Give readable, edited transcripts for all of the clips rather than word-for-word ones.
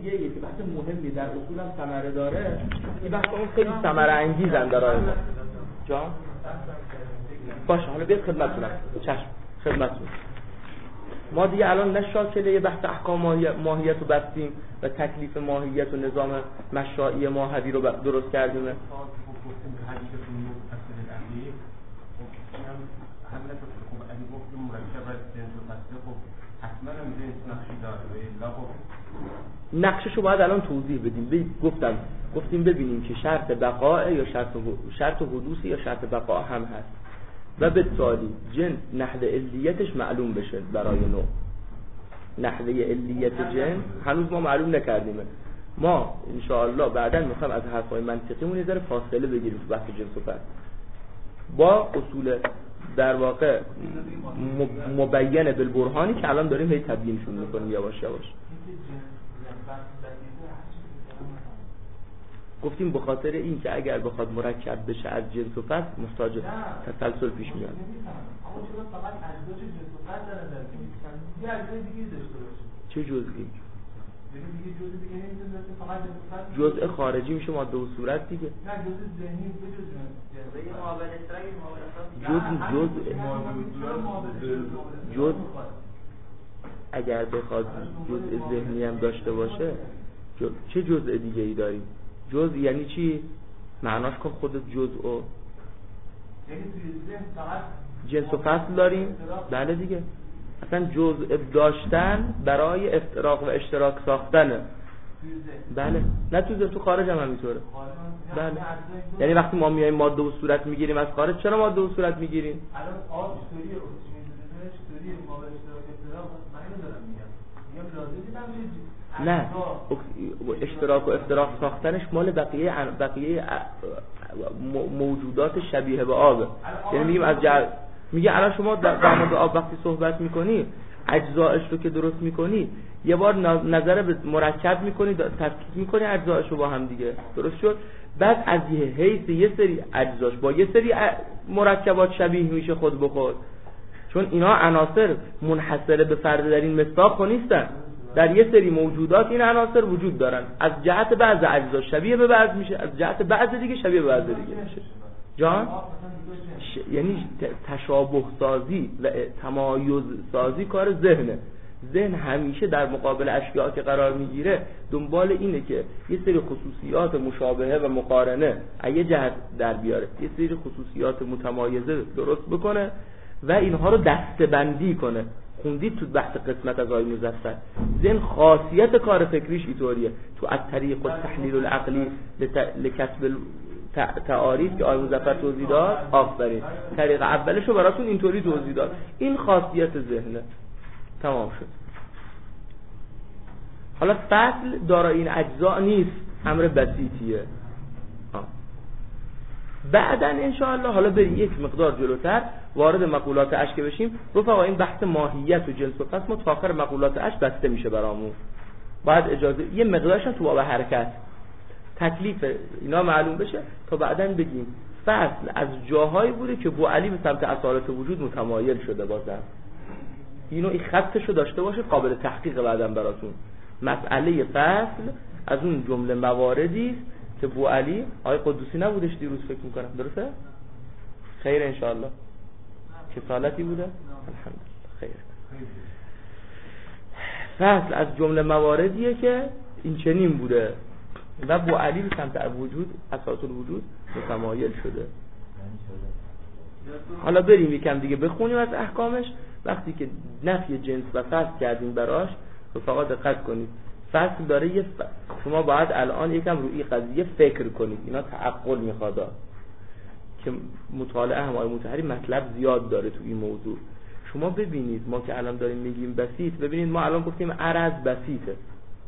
دیگه ای که بحث مهمی در اصول هم ثمره داره، این بحث اون خیلی ثمره انگیزن در راه ما. جان باشه حالا بیاد خدمتتونم. چشم خدمتتون. ما دیگه الان نه شاکله یه بحث احکام ماهیت رو بستیم و تکلیف ماهیت و نظام مشرعی ماهوی رو درست کردیم. نقششو باید الان توضیح بدیم. گفتیم ببینیم که شرط بقاء یا شرط حدوث یا شرط بقاء هم هست و به تالی جنس نحوه علیتش معلوم بشه برای نوع. نحوه علیت جنس هنوز ما معلوم نکردیم. ما انشاءالله بعداً میخوام از حرفای منطقیمون یه ذره فاصله بگیریم تو بحث جنس و فصل با اصول در واقع مبین بالبرهانی که الان داریم هی تبیینشون میکنیم یواش یواش. گفتیم به خاطر این که اگر بخواد مرکب بشه از جنس و فصل محتاج تسلسل پیش میاد. چه جزئی؟ جزء خارجی میشه ماده و صورت دیگه. نه جزء اگر بخواد جزء ذهنی هم داشته باشه چه جزء دیگه ای داریم؟ جزء یعنی چی؟ معناش کن خود جزء و جنس و فصل داریم. بله دیگه اصلا جزء داشتن برای افتراق و اشتراک ساختنه. بله نه تو خارج هم همینطوره. بله یعنی وقتی ما میایم ماده و صورت میگیریم از خارج، چرا ماده و صورت میگیریم؟ الان آب استوری ما به اشتراک افتراق من اینو دارم میگم نه اشتراک و افتراق ساختنش مال بقیه موجودات شبیه به آب. یعنی میگیم از میگه الان شما در مورد آب وقتی صحبت میکنی اجزایش رو که درست میکنی یه بار نظر به مرکب میکنی تفکیک میکنی اجزایش رو با هم دیگه درست شد. بعد از حیث یه سری اجزاش با یه سری مرکبات شبیه میشه خود به خود، چون اینا عناصر منحصره به فرد در این مصداق نیستن. در یه سری موجودات این عناصر وجود دارن، از جهت بعض اجزا شبیه به بعض میشه، از جهت بعض دیگه شبیه به بعض دیگه میشه. جان یعنی تشابه سازی و تمایز سازی کار ذهنه. ذهن همیشه در مقابل اشیاء که قرار میگیره دنبال اینه که یه سری خصوصیات مشابهه و مقارنه از یه جهت در بیاره، یه سری خصوصیات متمایزه درست بکنه و اینها رو دسته‌بندی کنه. خوندید تو بحث قسمت از آقای مظفر ذهن خاصیت کار فکریش اینطوریه. تو از طریق التحلیل العقلی لکسب تعاریف که آقای مظفر توضیح داد، آفرین طریق اولشو براتون اینطوری توضیح داد. این خاصیت ذهنه. تمام شد. حالا فصل دارای این اجزا نیست، امر بسیطیه. بعداً انشاءالله حالا بریم یک مقدار جلوتر وارد مقولات اشک بشیم. رفقا این بحث ماهیت و جنس و فصل متأخر مقولات اشک بسته میشه برامون. باید اجازه یه مقدارش تو باب حرکت تکلیف اینا معلوم بشه تا بعداً بگیم فصل از جاهایی بوده که بوعلی به سمت اصالت وجود متمایل شده. بازم اینو این خطشو داشته باشه قابل تحقیق بعداً براتون. مسئله فصل از اون جمله مواردی است که بوعلی آقای قدوسی نبودش دیروز فکر میکنم، درسته؟ خیر انشاءالله کفالتی بوده؟ الحمدلله خیر. فصل از جمله مواردیه که این چنین بوده و بوعلی به سمت وجود اساس الوجود متمایل شده. حالا بریم یکم دیگه بخونیم از احکامش. وقتی که نفی جنس و فصل کردیم براش رفقا دقت کنید. فصل داره شما باید الان یکم روی قضیه فکر کنید. اینا تعقل میخواد که مطالعه هم آقای مطهری مطلب زیاد داره تو این موضوع. شما ببینید ما که الان داریم میگیم بسیط، ببینید ما الان گفتیم عرض بسیطه،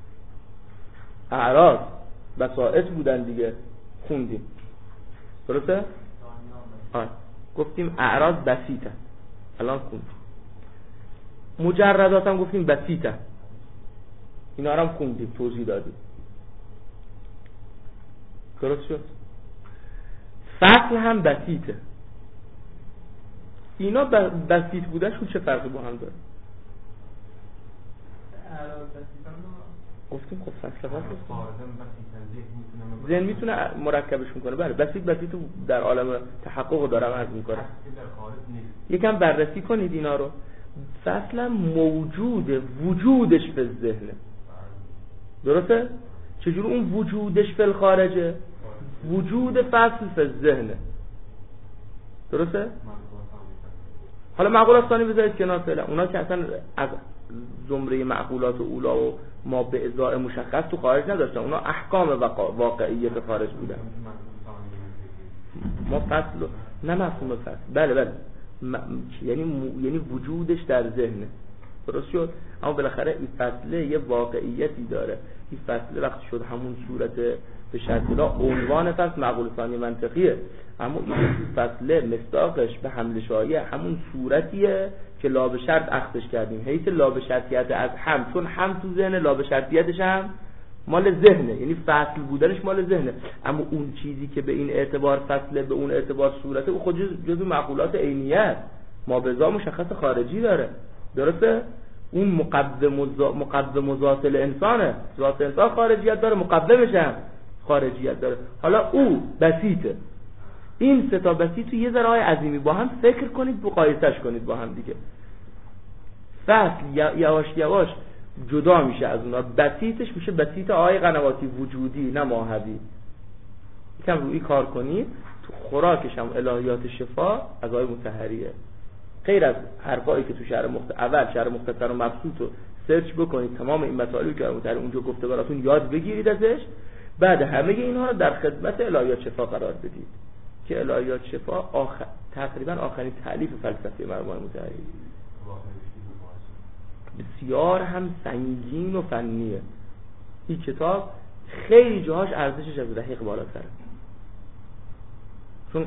اعراض بساط بودن دیگه خوندیم درسته؟ گفتیم اعراض بسیطه الان خوندیم. مجردات هم گفتیم بسیطه، اینا رو هم خوندیم توضیح دادیم درست شد. فصل هم بسیطه. اینا بسیط بودنشون چه فرقی با هم داره؟ گفتیم خب فصل ذهن میتونه مرکبش میکنه. بله بسیط در عالم تحقق دارم عرض میکنه. یکم بررسی کنید اینا رو. فصلا موجوده، وجودش به ذهنه. درسته؟ چجور اون وجودش فی الخارجه؟ وجود فصل فی ذهنه. درسته؟ حالا معقولات ثانی بذارید کنار فعلا. اونا که اصلا از زمره معقولات اولا و ما به ازای مشخص تو خارج نداشتن، اونا احکام واقعیت خارج بودن. ما فصل نه مفهوم فصل. بله یعنی وجودش در ذهنه. درست شد؟ اما بالاخره این فصله یه واقعیتی داره. این فصله وقتی شد همون صورت به شرط لا عنوان فصل معقول ثانی منطقیه، اما این فصله مصداقش به حمل شایع همون صورتیه که لا به شرط اخذش کردیم. حیث لا به شرطیت از هم، چون هم تو ذهن، لا به شرطیتش هم مال ذهنه، یعنی فصل بودنش مال ذهنه. اما اون چیزی که به این اعتبار فصله، به اون اعتبار صورته، او خود جزو معقولات عینیه، ما به ذات مشخص خارجی داره. درسته؟ اون مقدم ذات انسانه، ذات انسان خارجیت داره، مقدمش هم خارجیت داره. حالا او بسیطه. این سه تا بسیط یه ذره های عظیمی با هم فکر کنید، مقایسهش کنید با هم دیگه. فصل یواش یواش جدا میشه از اونا. بسیطش میشه بسیط آقای قنواتی وجودی، نه ماهوی. یکم روی کار کنید. تو خوراکش هم الهیات شفا از آقای مطهریه. غیر از حرفایی که تو شرح مختصر و مبسوط رو سرچ بکنید، تمام این مطالبی که آقای مطهری اونجا گفته براتون یاد بگیرید ازش. بعد همه اینها رو در خدمت الهیات شفا قرار بدید که الهیات شفا تقریبا آخرین تألیف فلسفه مرحوم مطهری، بسیار هم سنگین و فنیه. این کتاب خیلی جاهاش ارزشش از رحیق بالاتره، چون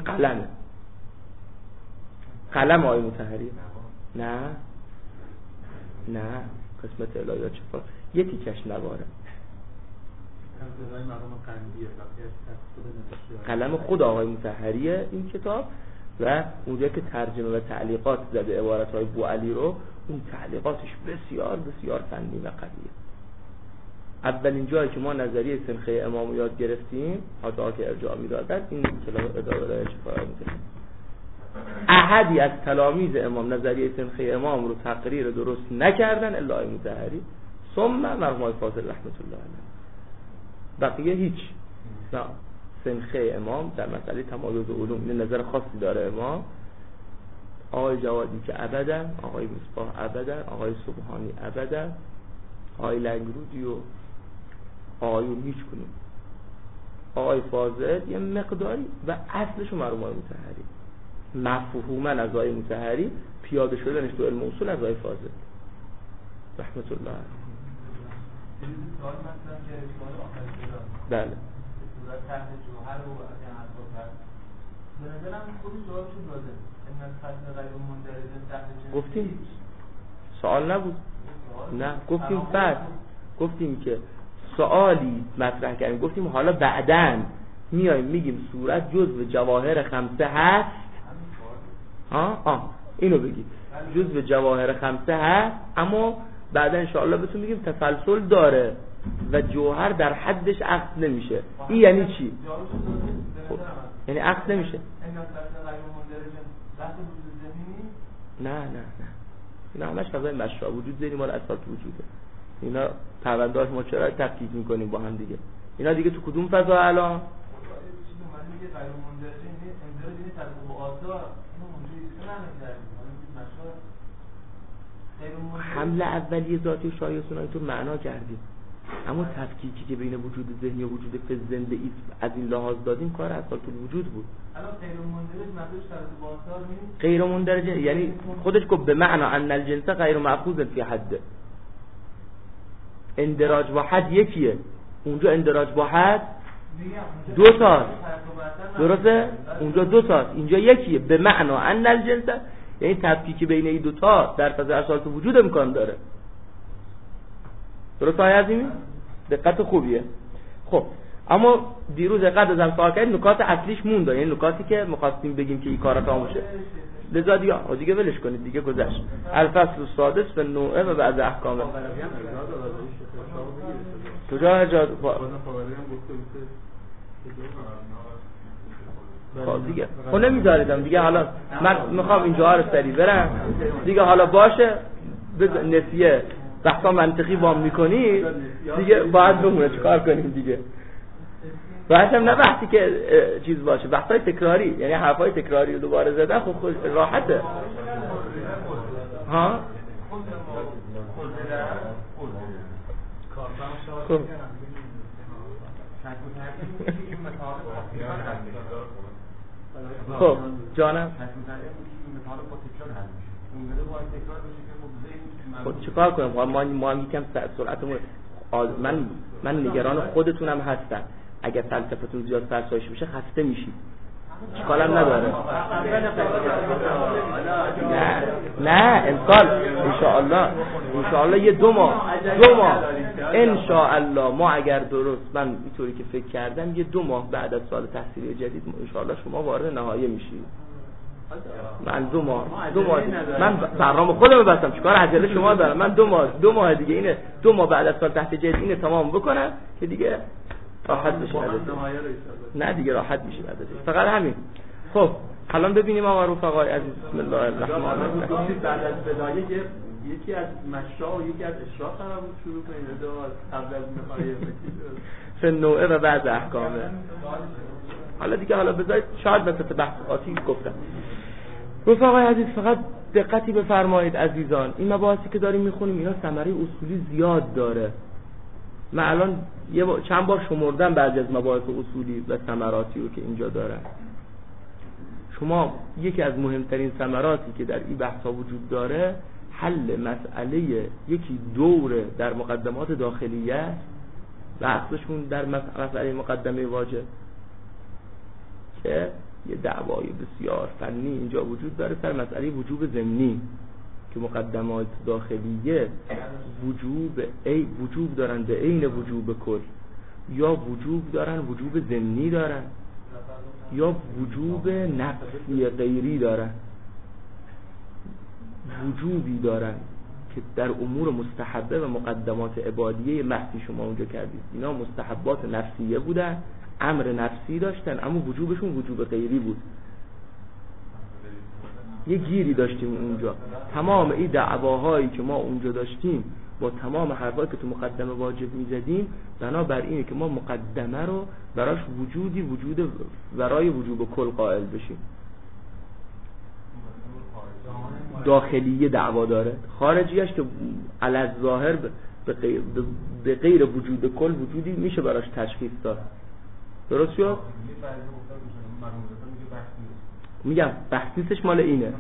قلم آقای مطهری. نه قسمت الهیات شفا یه تیکش نواره، قلم خود آقای مطهریه این کتاب. و اونجا که ترجمه و تعلیقات زده عبارت‌های بوعلی رو، اون تعلیقاتش بسیار بسیار فنی و قویه. اولین جایی که ما نظریه سنخه امام رو یاد گرفتیم، حتی که ارجاع می‌دادن، این کلام اداره شفا می‌کنه. احدی از تلامید امام نظریه سنخه امام رو تقریر درست نکردن الا آقای مطهری ثم مرحوم فاضل رحمت الله علیه. بقیه هیچ. نه، سنخه امام در مسئله تمایز علوم این نظر خاصی داره امام. آقای جوادی که ابدا، آقای مصباح ابدا، آقای سبحانی ابدا، آقای لنگرودی و آقایون هیچ کنیم. آقای فاضل یه مقداری و اصلشو مرحوم مطهری، مفهوما از آقای مطهری، پیاده شدنش تو علم اصول از آقای فاضل رحمت الله علیه. بله. تحت جوهر و از این حرفات به نظرم خودی جوابشون داده. این از فصل غیر مندرجه تحت جنسی گفتیم سوال نبود. نه گفتیم گفتیم که سوالی مطرح کردیم، گفتیم حالا بعدن میایم میگیم صورت جزو جواهر خمسه هست. اینو بگید جزو جواهر خمسه هست، اما بعدا انشاءالله بهتون میگیم تسلسل داره و جوهر در حدش عقد نمیشه. این یعنی چی؟ خب. یعنی عقد نمیشه. نه اینا همش فضای مشروع وجود ذهنی مال اساس وجوده. اینا پروندهاش ما چرا تفکیک میکنیم با هم دیگه؟ اینا دیگه تو کدوم فضا الان؟ حمله اولیه ذاتی و شایستون اینطور معنا کردیم، اما تفکیکی که بین وجود ذهنی و وجود فز زنده ای از این لحاظ دادیم کار اصلا طول وجود بود. الان غیر مندرج مدرج شرط بازار نیست. غیر مندرج یعنی خودش گفت به معنا ان الجنس غیر مأخوذ فی حد. اندراج با حد یکیه. اونجا اندراج با حد دو تا. درسته؟ اونجا دو تا، اینجا یکیه. به معنا ان الجنس یعنی تفکیک بین این دو تا در فضای اصالت وجود امکان داره. درست های عظیمی؟ دقت خوبیه. خب اما دیروز دقت ازم سوال کردید، نکات اصلیش مونده، یعنی نکاتی که می‌خواستیم بگیم که این کارا تموم شه. لذا دیگه ولش کنید، دیگه گذشت. الفصل السادس و نوعه و بعض احکام. کجا جا خب دیگه خب نمیذاریدم دیگه. حالا من میخوام اینجا رو سری برم دیگه. حالا باشه نسیه بحثا منطقی وام میکنی دیگه باید بمونه، چیکار کنیم دیگه. باید هم نه بحثی که چیز باشه، بحثای تکراری، یعنی حرفای تکراری رو دوباره زدن خب خود راحته ها. خب خب جانم خب چیکار کنم؟ ما هم یکم سرعتمون من نگران خودتونم هستم. اگر فلسفتون زیاد فرسایش بشه خسته میشید، چیکارم نداره. نه امسال انشاءالله یه دو ماه انشاءالله ما اگر درست من اینطوری که فکر کردم یه 2 ماه بعد از سال تحصیلی جدید انشاءالله شما وارد نهایه میشید. من 2 ماه من برنامه خودم بستم، چیکار عجله شما دارم. من 2 ماه دیگه اینه 2 ماه بعد از سال تحصیلی جدید اینه تمام بکنم که دیگه راحت بشه. نه دیگه راحت میشه بعدش، فقط همین. خب الان ببینیم آقا رفقای عزیز، بسم الله الرحمن الرحیم. بعد از بدایه یکی از مشا و یکی از اشراق قرار بود شروع کنید قبل از نهایه فنوعه و بعد احکامه. حالا بذارید شاید مثل بحثاتی گفتم. رفقای عزیز فقط دقتی بفرمایید عزیزان، این مباحثی که داریم میخونیم اینا ثمره اصولی زیاد داره. من الان چند بار شمردم بعضی از مباحث اصولی و ثمراتی رو که اینجا داره. شما یکی از مهمترین ثمراتی که در این بحثا وجود داره حل مسئله یکی دوره در مقدمات داخلیه، بحثشون در مسئله مقدمه واجب که یه دعوای بسیار فنی اینجا وجود داره سر مسئله وجوب ضمنی که مقدمات داخلیه وجوب دارن به عین وجوب کل، یا وجوب دارن وجوب ضمنی دارن، یا وجوب نفسی غیری دارن. وجوبی دارن که در امور مستحبه و مقدمات عبادیه محضی شما اونجا کردید، اینا مستحبات نفسیه بودن، امر نفسی داشتن، اما وجوبشون وجوب غیری بود. یه گیری داشتیم اونجا. تمام این دعواهایی که ما اونجا داشتیم با تمام حرفایی که تو مقدمه واجب میزدیم بنابر اینه که ما مقدمه رو براش وجود برای وجوب کل قائل بشیم. داخلیه دعوا داره، خارجیش که علی ظاهر به غیر وجود کل وجودی میشه براش تشخیص داد. درست شد؟ میگم بحثیش مال اینه،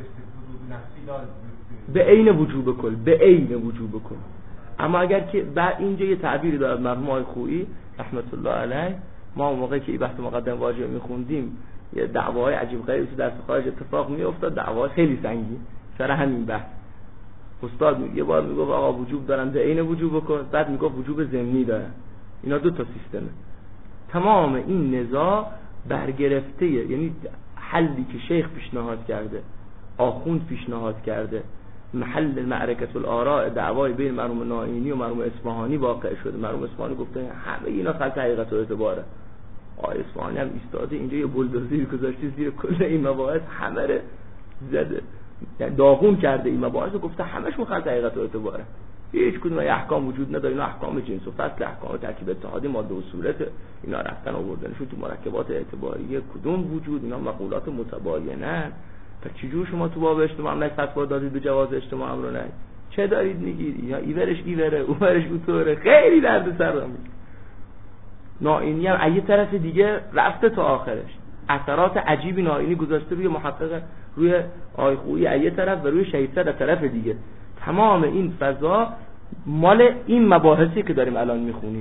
به عین وجوب کل. اما اگر که بعد اینجا یه تعبیری دارد مرحوم آقای خویی رحمت الله علیه، ما موقعی که این بحث مقدمه واجب میخوندیم یه دعواهای عجیب غریبی تو درس خارج اتفاق میافتاد، دعواهای خیلی سنگین سر همین بحث. استاد یه بار میگفت آقا وجوب دارن به عین وجوب کن، بعد میگفت وجوب ضمنی دارن. اینا 2 تا سیستمه. تمام این نزاع برگرفته، یعنی حلی که شیخ پیشنهاد کرده، آخوند پیشنهاد کرده، محل معرکت الآراء دعوای بین مرحوم نائینی و مرحوم اصفهانی واقع شده. مرحوم اصفهانی گفته همه اینا خلط حقیقت و اعتباره. آقای اصفهانی هم ایستاده اینجا یه بولدوزر گذاشته زیر کل این مباحث، همه رو زده، یعنی داغون کرده این مباحث و گفته همشون خلط حقیقت و اعتباره. هیچ کدوم احکام وجود نداره، اینا احکام جنس و فصل، احکام ترکیب اتحادی، ماده و صورت، اینا رفتن آوردنشون تو مرکبات اعتباریه کدوم وجود، اینا مقولات متباینن. تا چجور شما تو باب اجتماع نه فتوا دادید به جواز اجتماع امر نه؟ چه دارید میگید؟ یا ایورش ایوره اونورش اونطوره، خیلی درد سر داره. نائینی هم یه طرف دیگه رفته تا آخرش، اثرات عجیبی نائینی گذاشته روی محقق، روی آقای خویی یه طرف و روی شهید صدر طرف دیگه. تمام این فضا مال این مباحثی که داریم الان میخونیم.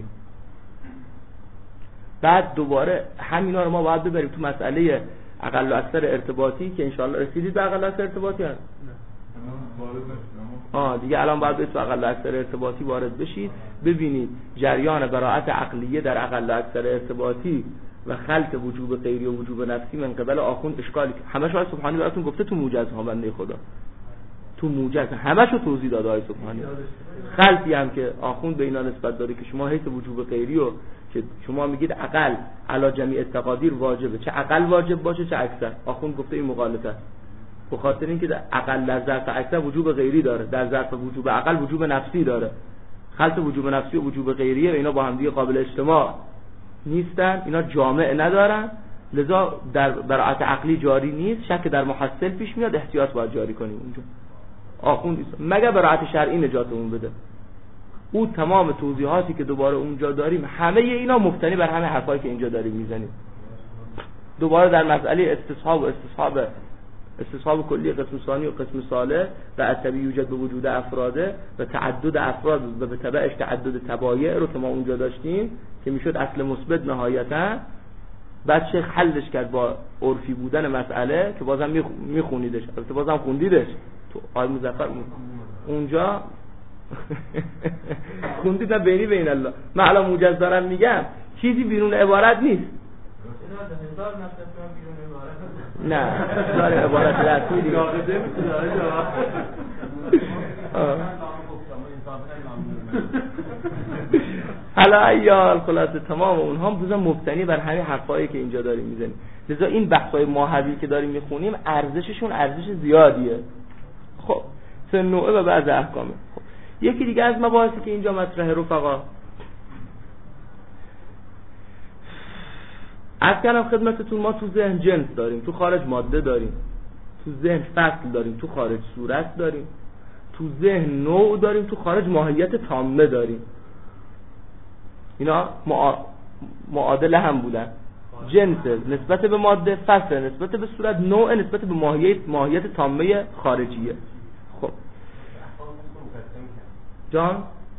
بعد دوباره همینا رو ما باید ببریم تو مسئله اقل و اکثر ارتباطی که انشاءالله رسیدید به اقل و اکثر ارتباطی هست. دیگه الان باید به تو اقل و اکثر ارتباطی وارد بشید، ببینید جریان براءت عقلیه در اقل و اکثر ارتباطی و خلط وجوب غیری و وجوب نفسی من قبل آخوند اشکالی همه شاید سبحانی براتون گفته تو موجزها بنده خدا. تو تو موجز همشو توضیح داد آقای سبحانی. خلفی هم که آخوند به اینا نسبت داره که شما حیث وجوب غیری و که شما میگید اقل علی جمیع التقادیر واجبه، چه اقل واجب باشه چه اکثر. آخوند گفته این مغالطه است، به خاطر اینکه اقل در ظرف اکثر وجوب غیری داره، در ظرف وجوب اقل وجوب نفسی داره. خلط وجوب نفسی و وجوب غیریه اینا با هم دیگه قابل اجتماع نیستن، اینا جامع ندارن، لذا در براعت عقلی جاری نیست، شک در محصل پیش میاد، احتیاط باید جاری کنیم اونجا. آخوند مگر براعت شرعی نجاتمون بده. او تمام توضیحاتی که دوباره اونجا داریم همه اینا مبتنی بر همه حرفایی که اینجا داریم میزنیم. دوباره در مسئله استصحاب کلی قسم ثانی و قسم ثالث و عصبی یوجد به وجود افراده و تعدد افراد و به تبعش تعدد تبایع رو که ما اونجا داشتیم که میشد اصل مثبت نهایتا، بعد شیخ حلش کرد با عرفی بودن مسئله که بازم میخونیدش، البته بازم خوندیدش تو آیه مظفر اونجا خوندید نه بینی بین الله. من الان موجز دارم میگم چیزی بیرون عبارت نیست، نه داره عبارت رسمی حالا ایال خلاصه تمام اونها بزن مبتنی بر همین حرفایی که اینجا داریم میزنیم. لذا این بحث‌های ماهوی که داریم میخونیم ارزششون ارزش زیادیه. خب سه نوعه و بعض احکامه. خب یکی دیگه از مباحثی که اینجا مطرحه رفقا، از کلام خدمتتون ما تو ذهن جنس داریم، تو خارج ماده داریم، تو ذهن فصل داریم، تو خارج صورت داریم، تو ذهن نوع داریم، تو خارج ماهیت تامه داریم. اینا معادله هم بودن، جنس نسبت به ماده، فصل نسبت به صورت، نوع نسبت به ماهیت تامه خارجیه. خب جان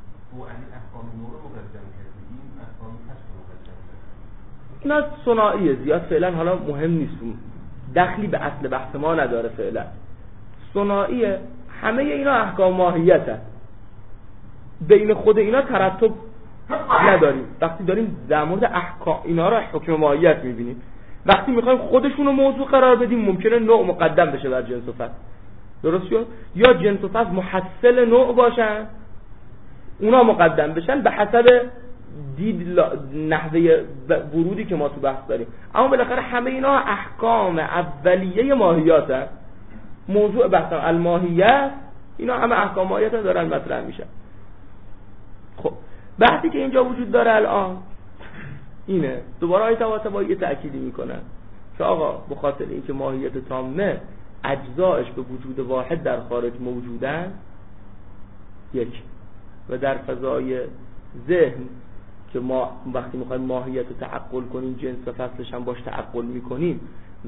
اینا ثنائیه، زیاد فعلا حالا مهم نیست، دخلی به اصل بحث ما نداره فعلا. ثنائیه، همه اینا احکام ماهیت هست، بین خود اینا ترتب نداریم. وقتی داریم در مورد احکام اینا را حکم ماهیت میبینیم، وقتی میخوایم خودشون رو موضوع قرار بدیم ممکنه نوع مقدم بشه بر جنس و فصل، درست شد؟ یا جنس و فصل محصل نوع باشن اونا مقدم بشن به حسب دید نحوه ورودی که ما تو بحث داریم. اما بالاخره همه اینا احکام اولیه ماهیات هست. موضوع بحث الماهیت اینا همه احکام ماهیت دارن مطرح میشن. خب بحثی که اینجا وجود داره الان اینه، دوباره آیه طباطبایی تأکیدی میکنن که آقا به خاطر اینکه ماهیت تامه اجزایش به وجود واحد در خارج موجودن، یک و در فضای ذهن که ما وقتی میخوایم ماهیت رو تعقل کنیم جنس و فصلش هم باش تعقل میکنیم،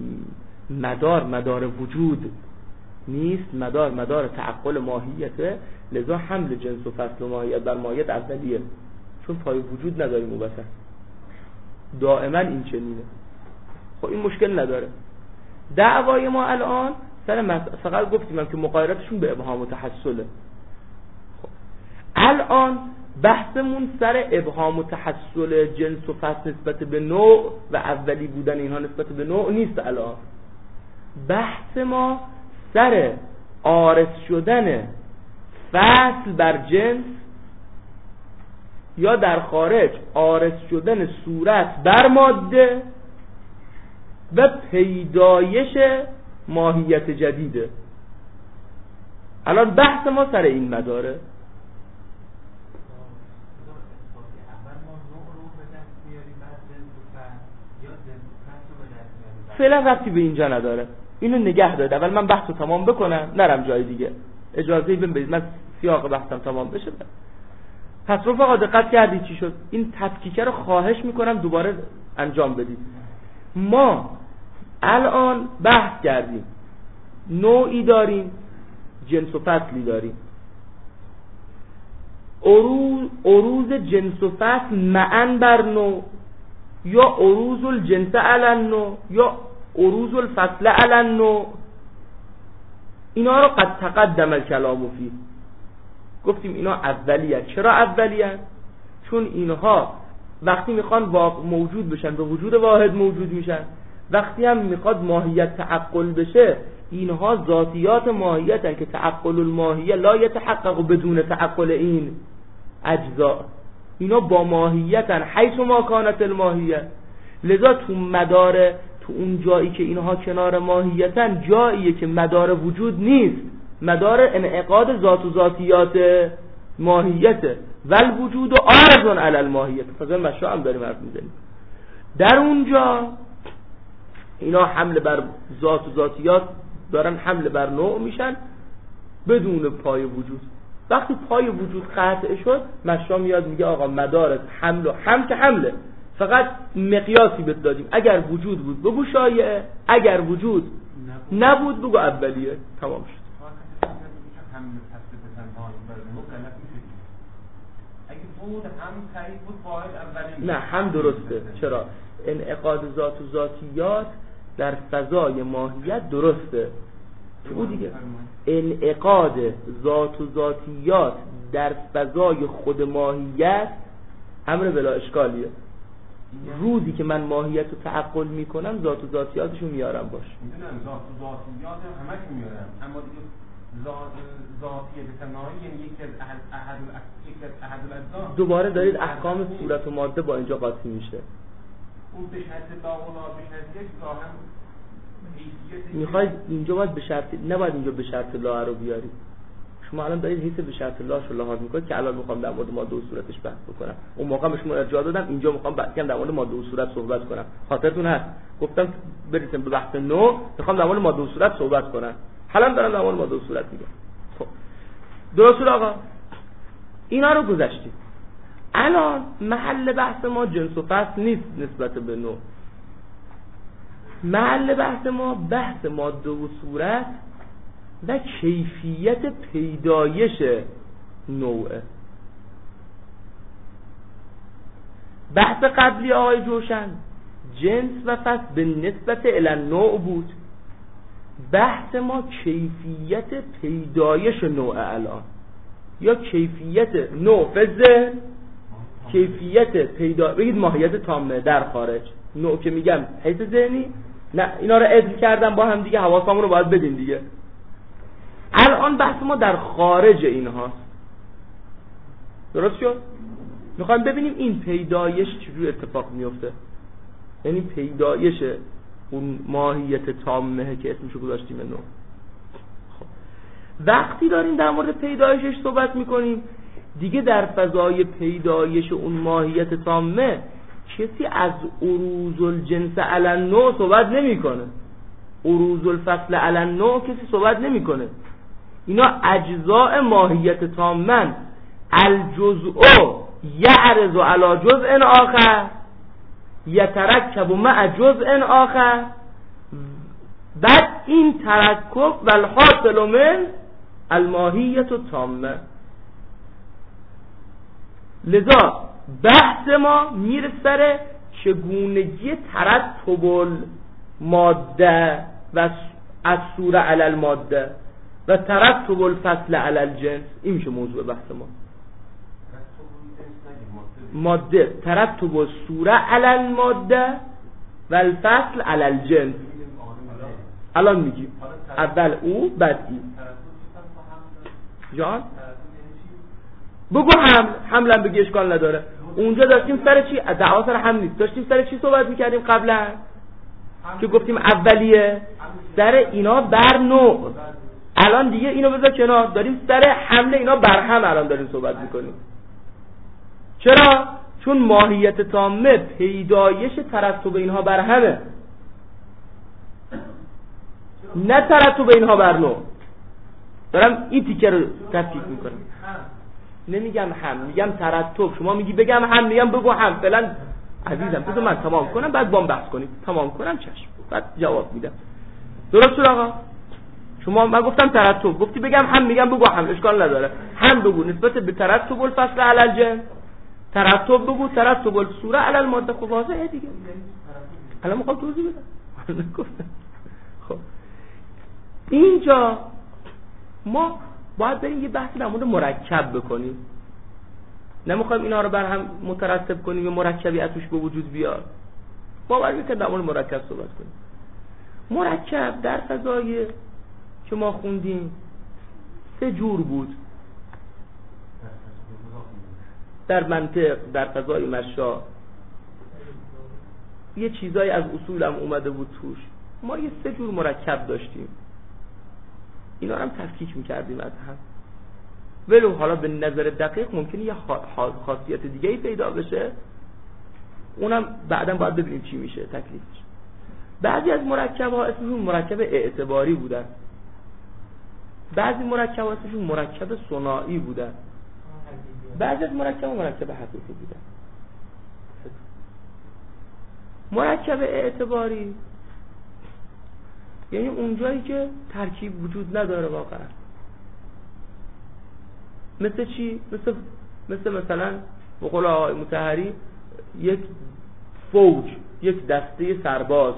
مدار وجود نیست، مدار تعقل ماهیته، لذا حمل جنس و فصل و ماهیت بر ماهیت اولیه، چون پای وجود نداریم اون وسط، دائما این چنینه. خب این مشکل نداره. دعوای ما الان سر فقط گفتیم که مقایرتشون به ابهام و تحصله. خب الان بحثمون سر ابهام و تحصل جنس و فصل نسبت به نوع و اولی بودن اینها نسبت به نوع نیست. الان بحث ما سر عارض شدن فصل بر جنس یا در خارج عارض شدن صورت بر ماده و پیدایش ماهیت جدیده. الان بحث ما سر این مداره. فعلا ربطی به اینجا نداره، اینو نگه داره. اول من بحثو تمام بکنم نرم جای دیگه، اجازه بدید من سیاق بحثم تمام بشه. پس رفقا دقت کردید چی شد؟ این تفکیک رو خواهش میکنم دوباره انجام بدید. ما الان بحث کردیم نوعی داریم، جنس و فصلی داریم. عروض جنس و فصل معاً بر نوع، یا عروض الجنس علی النوع، یا عروض الفصل علی النوع. اینا رو قد تقدم الکلام فیه. گفتیم اینا اولیه. چرا اولیه؟ چون اینها وقتی میخوان موجود بشن به وجود واحد موجود میشن، وقتی هم میخواد ماهیت تعقل بشه اینها ذاتیات ماهیتن که تعقل الماهیه لا یتحقق بدون تعقل این اجزا، اینا با ماهیتن حیث ما کانت الماهیه. لذا تو مدار، تو اون جایی که اینها کنار ماهیتن جاییه که مدار وجود نیست، مدار انعقاد ذات و ذاتیات ماهیته ول وجود و عارض علی الماهیت. مثلا مشروع هم داریم حرف میزنیم، در اونجا اینا حمله بر ذات و ذاتیات دارن، حمله بر نوع میشن بدون پای وجود. وقتی پای وجود قطع شد مشروع میاد میگه آقا مدارت حمل و هم که حمله، فقط مقیاسی بهت دادیم، اگر وجود بود بگو شایعه، اگر وجود نبود بگو اولیه، تمام شد. نه هم درسته. چرا؟ انعقاد ذات و ذاتیات در فضای ماهیت درسته او دیگه. انعقاد ذات و ذاتیات در فضای خود ماهیت امر بلا اشکالیه. روزی که من ماهیت رو تعقل میکنم ذات و ذاتیاتشو میارم باش. میدونم ذات و ذاتیات همش میارم، اما دیگه ذاتیه بسنایی یعنی یکی از احد الاجزا. دوباره دارید احکام صورت و ماده با اینجا قاطی میشه. اون به شرط لا و لا به شرط یک ظاهر حیثیت میخواید اینجا باید به شرط، نباید اینجا به شرط لا رو بیارید. شما الان دارید حیث به شرط لا شو لحاظ میکنید که الان میخوام در مورد ماده و صورتش بحث بکنم. اون موقع به شما ارجاع دادم، اینجا میخوام بعداً در مورد ماده و صورت صحبت کنم. خاطرتون هست گفتم برسیم به بحث نو میخوام در مورد ماده و صورت صحبت کنم. حالا دارم در مورد ماده و صورت میگم. خب درست آقا، اینا رو گذشتیم. الان محل بحث ما جنس و فصل نیست نسبت به نوع. محل بحث ما بحث ماده و صورت و کیفیت پیدایش نوعه. بحث قبلی آقای جوشن جنس و فصل به نسبت الی نوع بود. بحث ما کیفیت پیدایش نوع الان، یا کیفیت نوع فزه، کیفیت پیدا، بگید ماهیت تامه در خارج. نوع که میگم حیث ذهنی، نه اینا رو عدل کردم با هم دیگه، حواسمون رو باید بدیم دیگه. الان بحث ما در خارج اینهاست. درست شد؟ میخوایم ببینیم این پیدایش چجور اتفاق میفته، یعنی پیدایش اون ماهیت تامه که اسمشو گذاشتیم نوع. خب وقتی داریم در مورد پیدایشش صحبت میکنیم دیگه در فضای پیدایش اون ماهیت تامه کسی از عروض الجنس علی النوع صحبت نمیکنه، عروض الفصل علی النوع کسی صحبت نمیکنه. اینا اجزاء ماهیت تامن، الجزء یعرض علی جزء آخر یترکب مع جزء آخر. بعد این ترکب و الحاصل من الماهیت التامه. لذا بحث ما میره سر چگونگی ترتب الماده و از صوره علی الماده و ترتب الفصل علی الجنس. این میشه موضوع بحث ما. ماده ترتب الصوره علی الماده و الفصل علی الجنس. الان میگیم اول او بعد این. جان بگو حملم بگی اشکال نداره. اونجا داشتیم سر چی؟ دعوا سر حمل نیست، داشتیم سر چی صحبت میکردیم قبلا که گفتیم اولیه سر اینا بر نوع. الان دیگه اینو بذار کنار، داریم سر حمل اینا بر هم الان داریم صحبت میکنیم. چرا؟ چون ماهیت تامه پیدایش ترتب اینها بر همه، نه ترتب اینها بر نوع. دارم این تیکه رو تفکیک میکنم. نمیگم هم، میگم ترتب. شما میگی بگم هم، میگم بگو هم. فعلا عزیزم بذار من تمام کنم بعد با هم بحث کنیم. تمام کنم چشم بعد جواب میدم. درست شد آقا؟ شما من گفتم ترتب، گفتی بگم هم، میگم بگو هم، اشکال نداره. هم بگو نسبت به ترتب الفصل علی الجنس، ترتب بگو ترتب الصوره علی الماده. خب واضحه دیگه. الان میخوام توضیح بدم. خب اینجا ما باید بریم یه بحثی در مورد مرکب بکنیم. نمیخوایم اینا رو بر هم مترتب کنیم یا مرکبی ازش به وجود بیاد. ما باید که در مورد مرکب صحبت کنیم. مرکب در فضای که ما خوندیم 3 جور بود. در منطق، در فضای مشا یه چیزایی از اصولم اومده بود توش. ما یه 3 جور مرکب داشتیم، اینا رو هم تفکیک میکردیم از هم، ولو حالا به نظر دقیق ممکنه یه خاصیت دیگه ای پیدا بشه، اونم بعداً باید ببینیم چی میشه تکلیفش. بعضی از مرکب ها اسمشون مرکب اعتباری بودن، بعضی مرکب ها اسمشون مرکب ثنایی بودن، بعضی از مرکب ها مرکب حقیقی بودن. مرکب اعتباری یعنی اونجایی که ترکیب وجود نداره واقعا. مثل چی؟ مثلا به قول آقای مطهری یک فوج، یک دسته سرباز.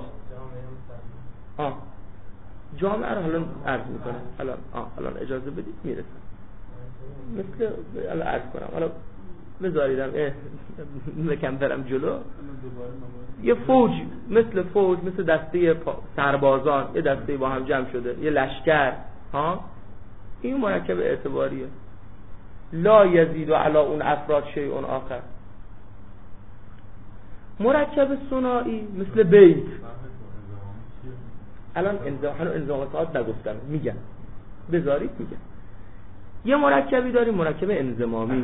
جامعه رو حالا عرض میکنم، الان اجازه بدید میرسم. مثل الان عرض کنم، حالا بذاریدم نکم برم جلو. یه فوج، مثل دسته سربازان، یه دسته با هم جمع شده، یه لشکر. این مرکب اعتباریه. لا یزید علی اون افراد شیء آخر. مرکب ثنایی مثل بیت. الان انضمامات نگفتم، میگم بذارید میگم. یه مرکبی داریم مرکب انضمامی،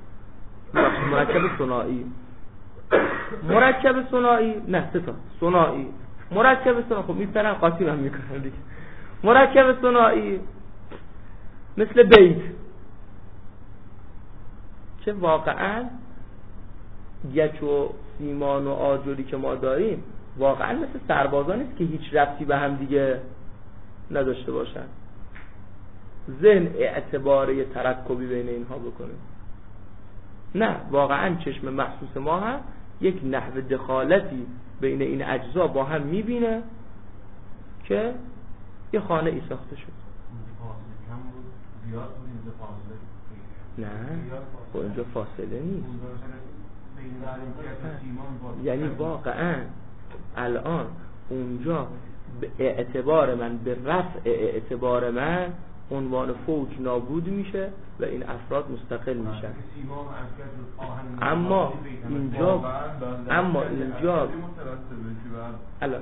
مرکب ثنایی. مرکب ثنایی نه 3 تا ثنایی. مرکب ثنایی خب میپرن قاطی هم میکنن دیگه. مرکب ثنایی مثل بیت که واقعا گچ و سیمان و آجری که ما داریم واقعا مثل سربازان نیست که هیچ ربطی به هم دیگه نداشته باشن. ذهن اعتباره ترکبی بین اینها بکنه. نه، واقعا چشم محسوس ما هم یک نحو دخالتی بین این اجزا با هم میبینه که یه خانه ای ساخته شد. نه خب اینجا فاصله نیست. یعنی واقعا الان اونجا به اعتبار من، به رفع اعتبار من، عنوان فوج نابود میشه و این افراد مستقل میشن. اما اینجا الان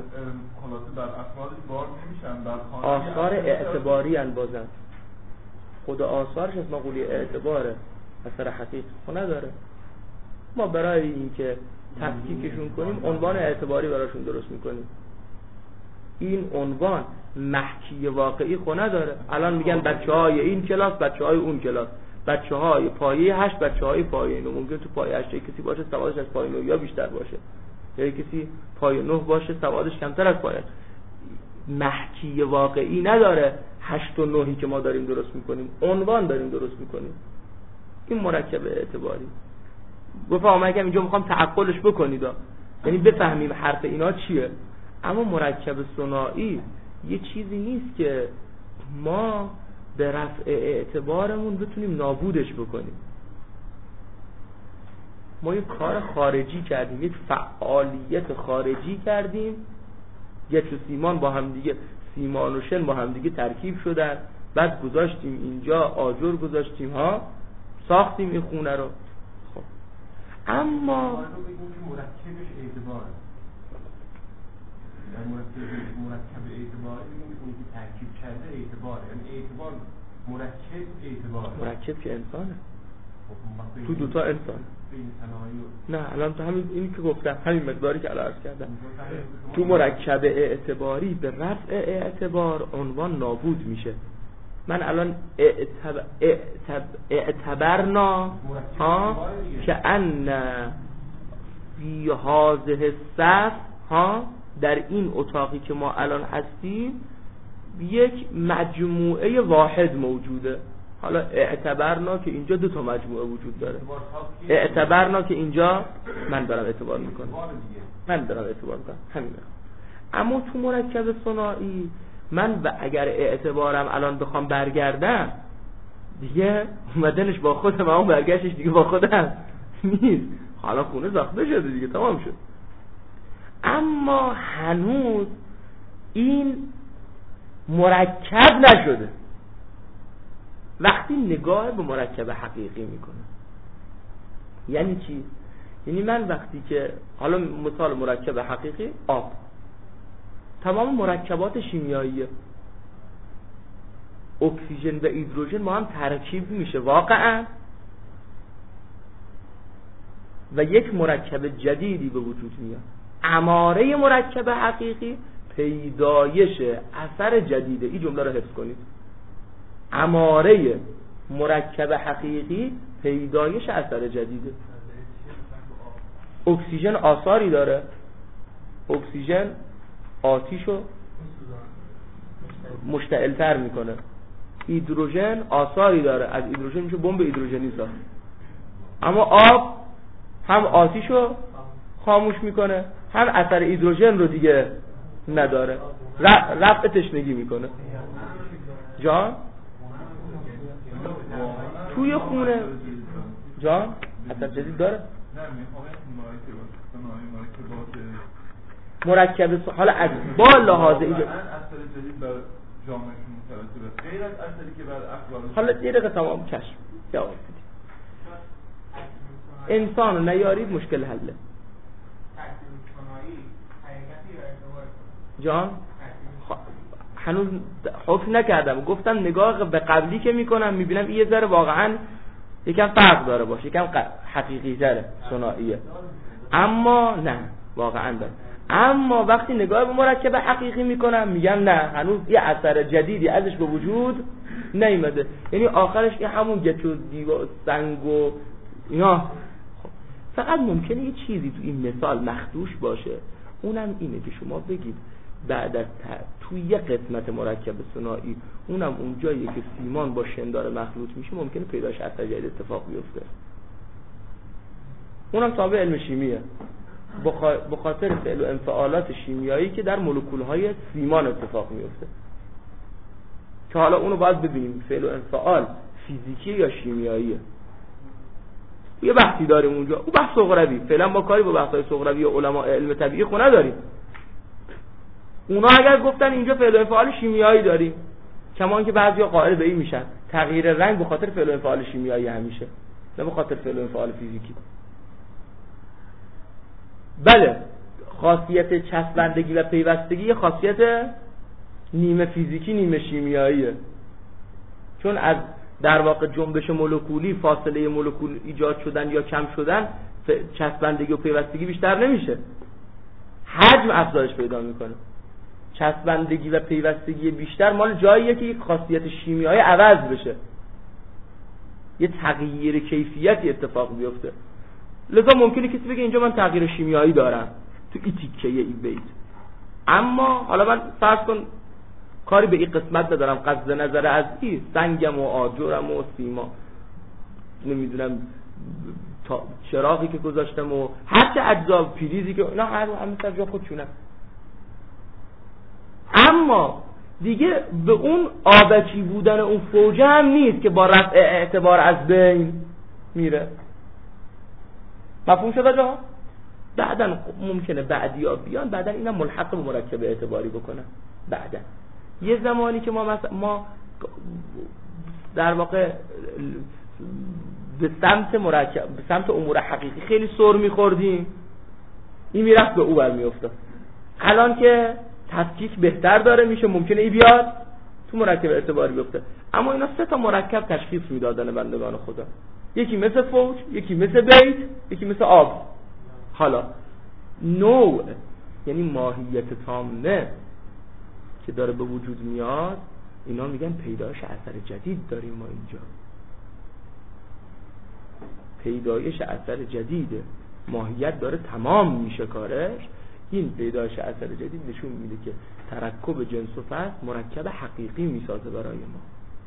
آثار اعتباری ان بازن. خود آثارش از مقوله اعتباره، اثر حقیقی خود نداره. ما برای اینکه تفکیکشون کنیم عنوان اعتباری براشون درست میکنیم. این عنوان محکی واقعی خود نداره. الان میگن بچهای این کلاس، بچهای اون کلاس، بچهای پایه 8، بچهای پایه 9. ممکن تو پایه 8 کسی باشه سوادش از پایه 9 یا بیشتر باشه، یا کسی پایه 9 باشه سوادش کمتر از پایه. محکی واقعی نداره. 8 و 9 که ما داریم درست میکنیم عنوان داریم درست میکنیم. این مرکب اعتباری. گفتم من اینجا میخوام تعقلش بکنید، یعنی بفهمیم حرف اینا چیه. اما مرکب ثنایی یه چیزی نیست که ما به رفع اعتبارمون بتونیم نابودش بکنیم. ما یک کار خارجی کردیم، یک فعالیت خارجی کردیم. گچ و سیمان با هم دیگه، سیمان و شن با هم دیگه ترکیب شدن، بعد گذاشتیم اینجا آجر گذاشتیم ساختیم این خونه رو. خب اما مرکبش اعتباره. مرکب اعتباری میگیم اون که ترکیب کرده اعتباره. یعنی اعتبار مرکب اعتباره. مرکب که انسانه. تو دوتا انسان. نه الان تو همین اینی که گفتم، همین مقداری که الان عرض کردم، تو مرکب اعتباری به رفع اعتبار عنوان نابود میشه. من الان اعتبرنا که ان فی هذه الصف در این اتاقی که ما الان هستیم یک مجموعه واحد موجوده. حالا اعتبرنا که اینجا 2 تا مجموعه وجود داره. اعتبرنا که اینجا من دارم اعتبار میکنم، همین. اما تو مرکب ثنایی من اگر اعتبارم الان بخوام برگردم دیگه اومدنش با خودم، اون برگشتش دیگه با خودم نیست. حالا خونه ساخته شده دیگه، تمام شد. اما هنوز این مرکب نشده. وقتی نگاه به مرکب حقیقی میکنه یعنی چی؟ یعنی من وقتی که حالا مثال مرکب حقیقی آب، تمام مرکبات شیمیایی اکسیژن و هیدروژن با هم ترکیب میشه واقعا و یک مرکب جدیدی به وجود میاد. اماره مرکب حقیقی پیدایش اثر جدیده. این جمله رو حفظ کنید. اماره مرکب حقیقی پیدایش اثر جدیده. اکسیژن آثاری داره، اکسیژن آتیشو مشتعل‌تر میکنه. هیدروژن آثاری داره، از هیدروژن میشه بمب هیدروژنی ساخت. اما آب هم آتیشو خاموش میکنه، هم اثر هیدروژن رو دیگه نداره، رفع تشنگی میکنه. جان توی خونه جان اثر جدید داره. مرکب حالا از با لحاظ اینجا اثر جدید بر جامعهشون مترتبه غیر از اثری که بر اخبار. حالا یه دقیقه تمام کشف جواب بدید. انسان رو نیارید مشکل حله. جان هنوز حکم نکردم، گفتم نگاه به قبلی که میکنم میبینم یه ذره واقعا یکم فرق داره باشه، یکم حقیقی تره ثنائیه، اما نه واقعا داره. اما وقتی نگاه به مرکب حقیقی میکنم میگم نه، هنوز یه اثر جدیدی ازش به وجود نیومده. یعنی آخرش این همون گچ و دیوار سنگ و اینا. فقط ممکنه یه چیزی تو این مثال مخدوش باشه، اونم اینه که شما بگید بعد از توی یه قسمت مرکب ثنایی، اونم اون جایی که سیمان با شندار مخلوط میشه، ممکنه پیداش اثر جدید اتفاق بیفته. اونم تابع علم شیمیه، به خاطر فعل و انفعالات شیمیایی که در مولکول‌های سیمان اتفاق میفته، که حالا اونو باید ببینیم فعل و انفعال فیزیکی یا شیمیاییه. یه بحثی داریم اونجا، اون بحث صغروی، فعلا با کاری با بحث‌های صغروی و علماء علم طبیعی خو نداریم. اونا اگر گفتن اینجا فعل و انفعال شیمیایی داریم، کمان که بعضیا قائل به این میشن تغییر رنگ به خاطر فعل و انفعال شیمیایی همیشه، نه به خاطر فعل و انفعال فیزیکی. بله، خاصیت چسبندگی و پیوستگی خاصیت نیمه فیزیکی نیمه شیمیاییه، چون از در واقع جنبش مولکولی فاصله مولکول ایجاد شدن یا کم شدن چسبندگی و پیوستگی بیشتر نمیشه، حجم افزایش پیدا میکنه. چسبندگی و پیوستگی بیشتر مال جاییه که یک خاصیت شیمیایی عوض بشه، یه تغییر کیفیتی اتفاق بیفته. لذا ممکنه کسی بگه اینجا من تغییر شیمیایی دارم تو این تیکه ای بیت، اما حالا من فرض کن کاری به این قسمت ندارم، قصد نظر از این سنگم و آجرم و سیما نمیدونم چراغی که گذاشتم و هرچه اجزا پریزی که اینا همه سر جا خودشونه، اما دیگه به اون آبکی بودن اون فوجه هم نیست که با رفع اعتبار از بین میره. مفهوم شده جا؟ بعدن ممکنه بعدی ها بیان بعدن اینم ملحق به مرکب اعتباری بکنن. بعدن یه زمانی که ما در واقع به سمت امور حقیقی خیلی سر میخوردیم، این میرفت به او برمیافتاد. الان که تفکیک بهتر داره میشه، ممکنه ای بیاد تو مرکب اعتباری بیفته. اما اینا سه تا مرکب تشخیص میدادن بندگان خدا، یکی مثل فوج، یکی مثل بیت، یکی مثل آب. حالا نوع یعنی ماهیت تامه که داره به وجود میاد، اینا میگن پیدایش اثر جدید داریم ما اینجا، پیدایش اثر جدیده، ماهیت داره تمام میشه کارش. این پیدایش اثر جدید نشون میده که ترکب جنس و فصل مرکب حقیقی میسازه برای ما.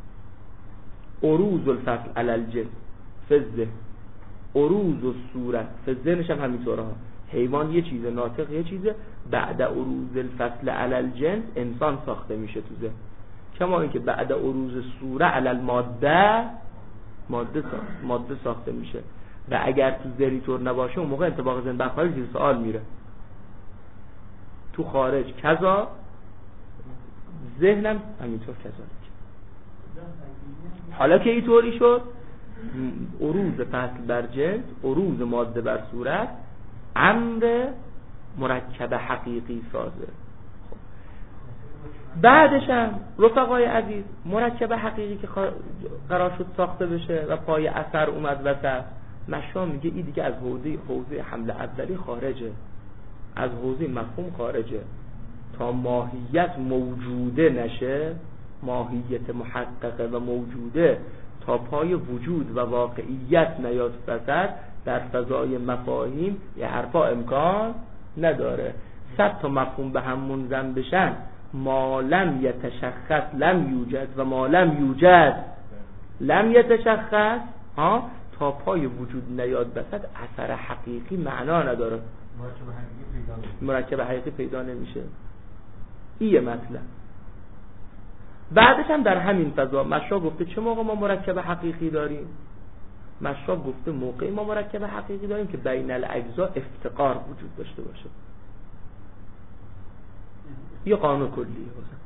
عروض الفصل علی الجنس فزه، عروض و صورت فزه نشم همینطوره ها، حیوان یه چیزه، ناطق یه چیزه، بعد عروض الفصل علی الجنس انسان ساخته میشه تو ذهن، کما اینکه بعد عروض صوره علی الماده ماده ساخته میشه. و اگر تو ذهنی طور نباشه اون موقع انطباق ذهن برخواه زیر سوال میره. تو خارج کذا، ذهنم همینطور کذالک. حالا که اینطوری شد، عروض فصل بر جنس، عروض ماده بر صورت، امر مرکب حقیقی سازه. بعدش هم رفقای عزیز مرکب حقیقی که قرار شد ساخته بشه و پای اثر اومد وسط، مشا میگه این دیگه از حوزه حمل اولی خارجه، از حوزه مفهوم خارجه. تا ماهیت موجوده نشه، ماهیت محققه و موجوده، تا پای وجود و واقعیت نیاد وسط، در فضای مفاهیم یه حرفا امکان نداره. 100 تا مفهوم به هم منضم بشن، ما لم یتشخص لم یوجد و ما لم یوجد لم یتشخص، تا پای وجود نیاد وسط اثر حقیقی معنا نداره، مرکب حقیقی پیدا نمیشه. این مطلب. بعدش هم در همین فضا مشا گفته چه موقع ما مرکب حقیقی داریم؟ مشا گفته موقعی ما مرکب حقیقی داریم که بین الاجزا افتقار وجود داشته باشه. یه قانون کلیه واسه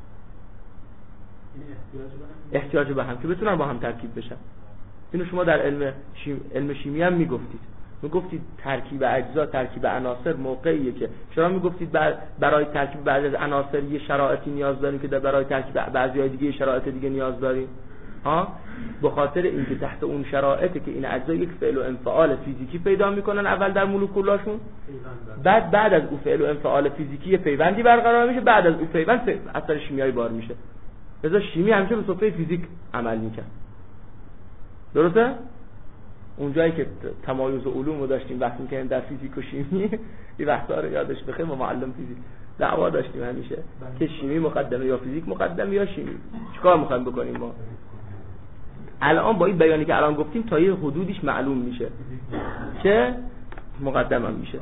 احتیاج به هم که بتونن با هم ترکیب بشن. اینو شما در علم شیمی هم میگفتید ترکیب اجزا، ترکیب عناصر موقعیه که چرا میگفتید برای ترکیب بعضی از عناصر یه شرایطی نیاز داریم که برای ترکیب بعضی‌های دیگه یه شرایط دیگه نیاز داریم؟ به خاطر اینکه تحت اون شرایطی که این اجزا یک فعل و انفعال فیزیکی پیدا میکنن اول در مولکولاشون، بعد از اون فعل و انفعال فیزیکی یه پیوندی برقرار میشه، بعد از اون پیوند اثر شیمیایی بار میشه. لذا شیمی همیشه به صفحه فیزیک عمل میکنه. درسته؟ اونجایی که تمایز علوم رو داشتیم وقتی که در فیزیک و شیمی این وقتا رو یادش بخیر، ما معلم فیزیک دعوا داشتیم همیشه که شیمی مقدمه یا فیزیک مقدمه یا شیمی. چیکار میخوایم بکنیم ما؟ الان با این بیانی که الان گفتیم تا یه حدودیش معلوم میشه که مقدمه میشه.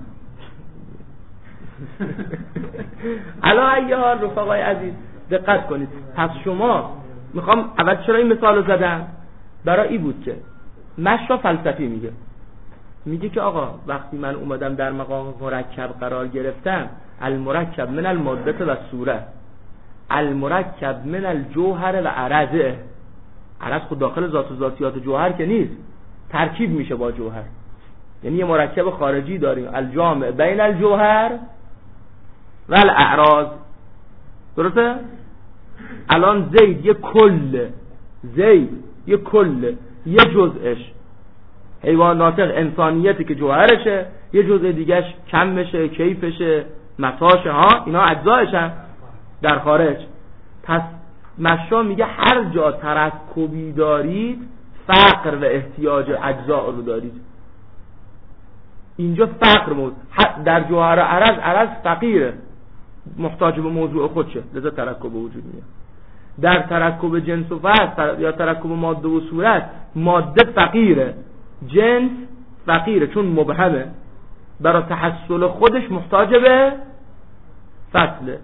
الان ایها رفقای عزیز دقت کنید. پس شما میخوام اول چرا این مثال رو زدم؟ برای این بود که مشا فلسفی میگه که آقا وقتی من اومدم در مقام مرکب قرار گرفتم، المرکب من الماده و صورت، المرکب من الجوهر و عرضه. عرض خود داخل ذات و ذاتیات جوهر که نیست، ترکیب میشه با جوهر. یعنی یه مرکب خارجی داریم، الجامع بین الجوهر و الاعراض. درسته؟ الان زید یه کل، زید یه کل، یه جزءش حیوان ناطق انسانیتی که جوهرشه، یه جزء دیگهش کمشه، کیفشه، متاشه، اینا اجزایشن در خارج. پس مشا میگه هر جا ترکبی دارید فقر و احتیاج اجزا رو دارید. اینجا فقر موجود در جوهر و عرض فقیره، محتاج به موضوع خودشه، لذا ترکب وجود میاد. در ترکب جنس و فصل یا ترکب ماده و صورت، ماده فقیره، جنس فقیره چون مبهمه، برای تحصل خودش محتاج به فصله.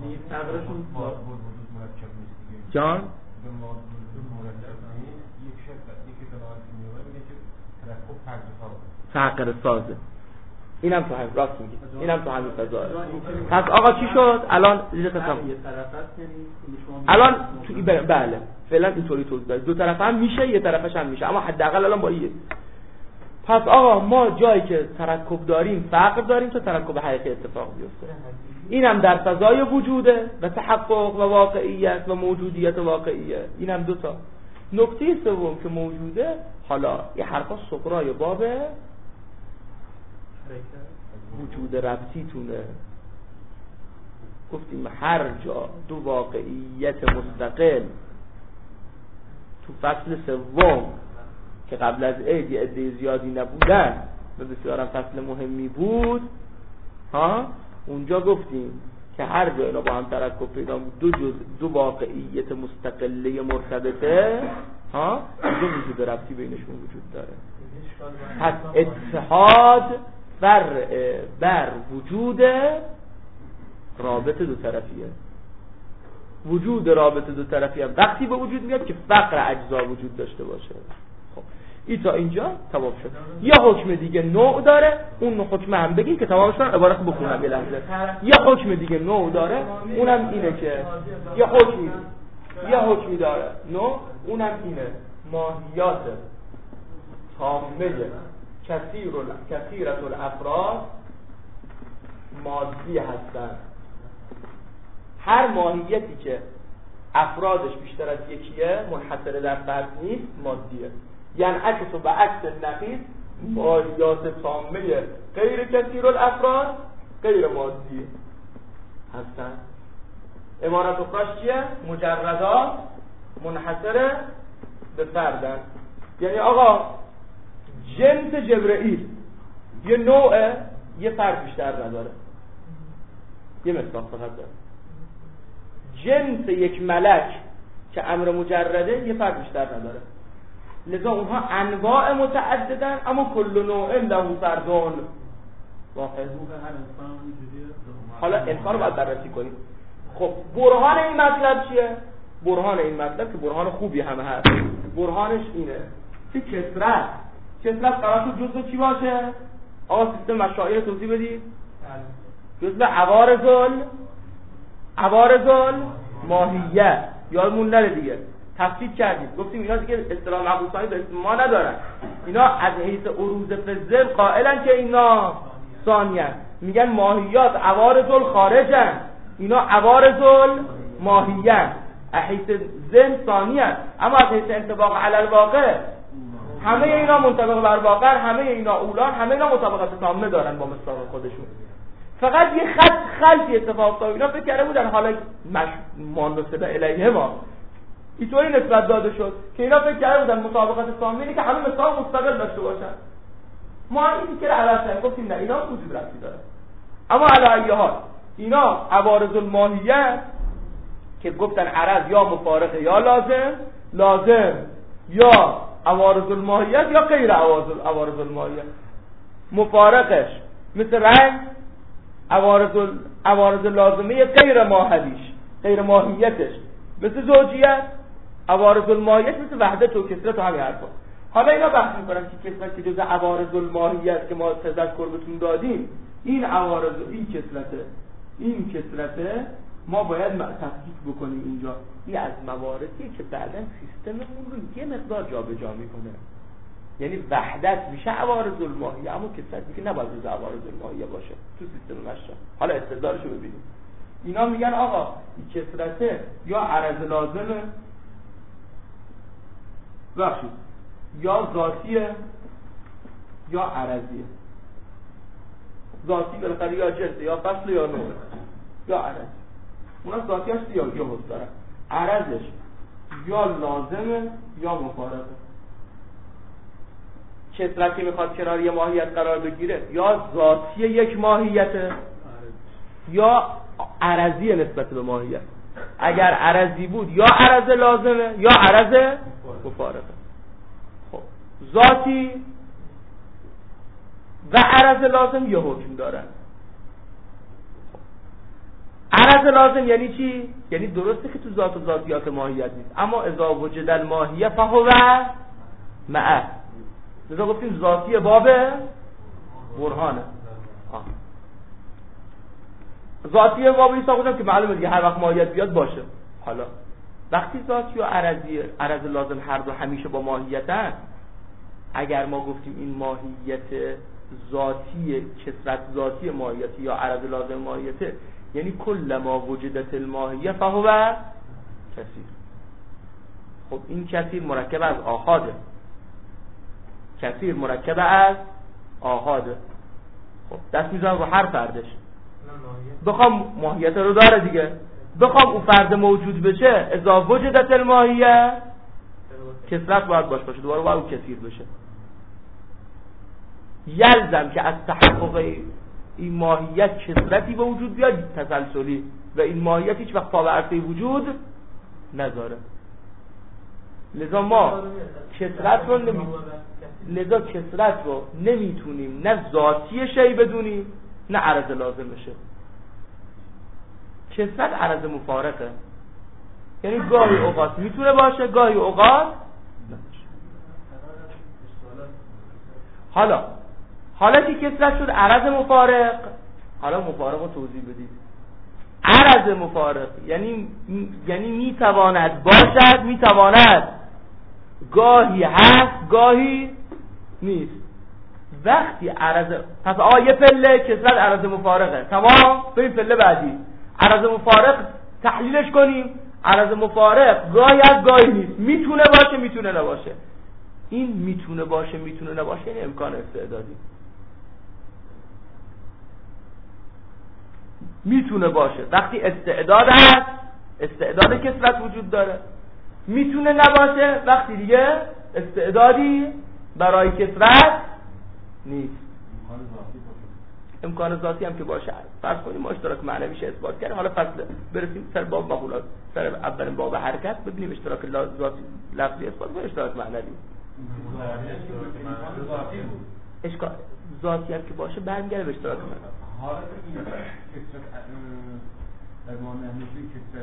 جان فقر سازه. اینم تو همین راست میگی، اینم تو همین فضا. پس آقا چی شد؟ الان الان تو بله فعلا اینطوری توضیح داد. دو طرف هم میشه، یه طرفش هم میشه، اما حداقل الان با یه. پس آقا ما جایی که ترکب داریم فقر داریم تا ترکب حقیقی اتفاق بیفته. اینم در فضای وجوده و تحقق و واقعیت و موجودیت واقعیه. اینم دو تا. نکته سوم که موجوده، حالا یه حرفا سقرای بابه وجود ربطی تونه. گفتیم هر جا دو واقعیت مستقل تو فصل سوم که قبل از عید یه عده زیادی نبودن و بسیارم فصل مهمی بود، اونجا گفتیم که هر جا اینا با هم ترکب پیدا بود، دو واقعیت مستقله مرتبطه، دو وجود ربطی بینشون وجود داره. پس اتحاد فرع بر وجود رابط دو طرفیه. وجود رابط دو طرفیه وقتی به وجود میاد که فقر اجزا وجود داشته باشه. خب این تا اینجا تمام شد. یه حکم دیگه نوع داره، اون حکم هم بگیم که تمام شد. عبارت بخونم یه لحظه. یه حکم دیگه نوع داره، اونم اینه که یه حکمی داره نوع، اونم اینه ماهیات تامه کثیرة الافراد مادی هستن. هر ماهیتی که افرادش بیشتر از یکیه، منحصر در فرد نیست، مادیه. یعنی عکس و بعکس نقیض، ماهیات تامه غیر کثیر الافراد غیر مادی هستن. عبارت اخراش چیه؟ مجردات منحصر به فردن. یعنی آقا جنس جبرئیل یه نوعه، یه فرد بیشتر نداره. یه مثال فقط داره. جنس یک ملک که امر مجرده یه فرد بیشتر نداره. لذا اونها انواع متعددن، اما کل نوع له فردون واحد. حالا انسان رو باید بررسی کنیم. خب برهان این مطلب چیه؟ برهان این مطلب که برهان خوبی همه هست. برهانش اینه که کثرت قرار شد جزء چی باشه؟ آقا سیستم مشاعر توضیح بدید. جزء عوارض ماهیه. یادمون نره دیگه، تفصیل کردیم گفتیم اینا دیگه اصطلاح مقبولانی به اسم ما ندارن. اینا از حیث عروض فضل قائلن که اینا ثانیان، میگن ماهیات عوارض الخارجن، اینا عوارض الماهیه، از حیث ذهن ثانیان، اما از حیث انطباق علی الواقع همه اینا منطبق بر واقع، همه اینا اولان، همه اینا مطابقت تامه دارن با مصداق خودشون. فقط یه خلطی اتفاق افتاد. اینا فکر کرده بودن حالا مناسب الیه ما اینطوری نسبت داده شد که اینا فکر کرده بودن مطابقت تامه اینه که همه مثال مستقل داشته باشن. ما این که علاوه گفتیم نه، اینا وجود رفتی داره. اما علی ای حال اینا عوارض الماهیه که گفتن عرض یا مفارقه یا لازم یا عوارض الماهیت یا غیر عوارض الماهیت. مفارقش مثل رنگ، عوارض لازمه غیر ماهیتش مثل زوجیت، عوارض الماهیت مثل وحدت و کثرت و همین حرفا. حالا اینا بحث میکنن که کثرت که جزء عوارض الماهیت که ما تذکر بهتون دادیم، این عوارض و این کثرته ما باید تفکیک بکنیم اینجا. این از مواردیه که بعداً سیستممون رو یه مقدار جابجا میکنه. یعنی وحدت میشه عوارض الماهیه، اما کثرت میگه نباید جز عوارض الماهیه باشه تو سیستم مشرع. حالا استدلالش رو ببینیم. اینا میگن آقا این کثرته یا عرض لازمه، یا ذاتیه یا عرضیه. ذاتی بالاخره یا جنس یا فصل یا نوع یا عرض. اونا ذاتیش یا حس دارن. عرضش یا لازمه یا مفارقه. کثرت که میخواد کنار یه ماهیت قرار بگیره یا ذاتی یک ماهیته یا عرضی نسبت به ماهیت. اگر عرضی بود یا عرض لازمه یا عرض مفارقه. خب ذاتی و عرض لازم یه حکم دارن. عرض لازم یعنی چی؟ یعنی درسته که تو ذات و ذاتیات ماهیت نیست، اما اذا وجد الماهیه فهو معه. لذا گفتیم ذاتی باب برهانه. ذاتی باب ایسا گفتم که معلومه دیگه هر وقت ماهیت بیاد باشه. حالا وقتی ذاتی و عرض لازم هر دو همیشه با ماهیتن، اگر ما گفتیم این ماهیت ذاتی کثرت ذاتی ماهیتی یا عرض لازم ماهیته، یعنی کل ما وجدت الماهیه فهو کثیر. خب این کثیر مرکب از آحاده. خب دست میزنم رو هر فردش. بخوام ماهیت رو داره دیگه، بخوام اون فرد موجود بشه اذا وجدت الماهیه کثرت باید باشه، دوباره باید اون کثیر بشه. یلزم که از تحقق این ماهیت کثرتی به وجود بیاد تسلسلی، و این ماهیت هیچ وقت پا به عرصه وجود نذاره. لذا ما کثرت رو نمیتونیم نه ذاتی شی بدونیم نه عرض لازم بشه. کثرت عرض مفارقه، یعنی گاهی اوقات میتونه باشه گاهی اوقات نمیشه. حالا که کسرت شد عرض مفارق، حالا مفارق رو توضیح بدید. عرض مفارق یعنی میتواند باشد، میتواند گاهی هست گاهی نیست. وقتی عرض پس یه پله کسرت عرض مفارقه، تمام. بریم پله بعدی، عرض مفارق تحلیلش کنیم. عرض مفارق گاهی هست گاهی نیست، میتونه باشه میتونه نباشه. این میتونه باشه میتونه نباشه یعنی امکان استعدادی. میتونه باشه وقتی استعداد هست، استعداد کسرت وجود داره. میتونه نباشه وقتی دیگه استعدادی برای کسرت نیست. امکان ذاتی هم که باشه، فرض کنیم ما اشتراک معنویش اثبات کردیم. حالا فصل برسیم سر باب مقولات، سر اولین باب حرکت، ببینیم اشتراک ذاتی لفظی اثبات و اشتراک معنوی. اشکال ذاتی هم که باشه برمیگره به اشتراک معنوی. حالت این کسرت در معنی کسرت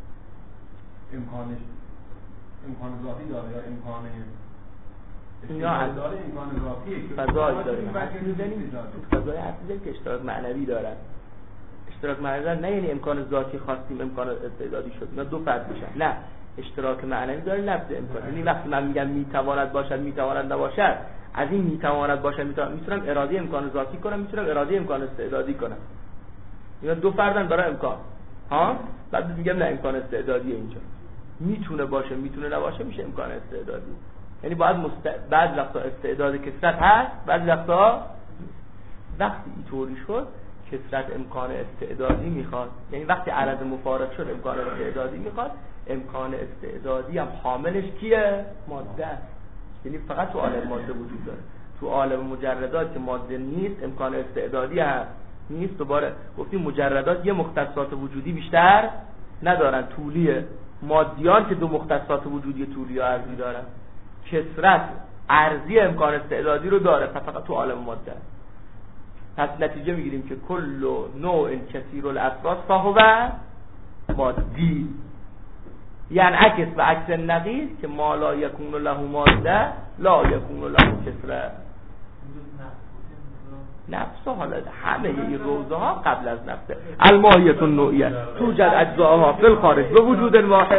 امکان ذاتی داره یا امکان داره، امکان ذاتیه که فضایی داریم فضای حرفی که اشتراک معنوی دارن. اشتراک معنوی دارن نه یعنی امکان ذاتی خواستیم امکان استعدادی شد، اینا دو فرد میشن. نه، اشتراک معنوی داره لفظ امکان. یعنی وقتی من میگم میتواند باشد میتواند نباشد، از این میتواند باشد میتونم اراده امکان ذاتی کنم، میتونم اراده امکان استعدادی کنم. اینا دو فردن برای امکان. بعد میگم نه امکان استعدادی اینجا میتونه باشه میتونه نباشه میشه امکان استعدادی. یعنی باید بعد وقتا استعداد کسرت هست، بعد وقتا وقتی اینطوری شد کسرت امکان استعدادی میخواد. یعنی وقتی عرض مفارق شد امکان استعدادی میخواد. امکان استعدادی هم حاملش کیه؟ ماده است. یعنی فقط تو عالم ماده وجود داره. تو عالم مجردات که ماده نیست امکان استعدادی هست نیست. دوباره گفتیم مجردات یه مختصات وجودی بیشتر ندارن، طولیه. مادیان که دو مختصات وجودی طولی و عرضی دارن. کسرت عرضی امکان استعدادی رو داره فقط تو عالم ماده. پس نتیجه میگیریم که کل نوع کثیر الافراد فهو مادی، یعنی عکس و عکس نقیض که ما لا یکون له ماده لا یکون له کسرت. نفس حالا همه این روزه ها قبل از نفسه. الماهیت النوعیه توجد اجزاءها فی الخارج به وجود واحد.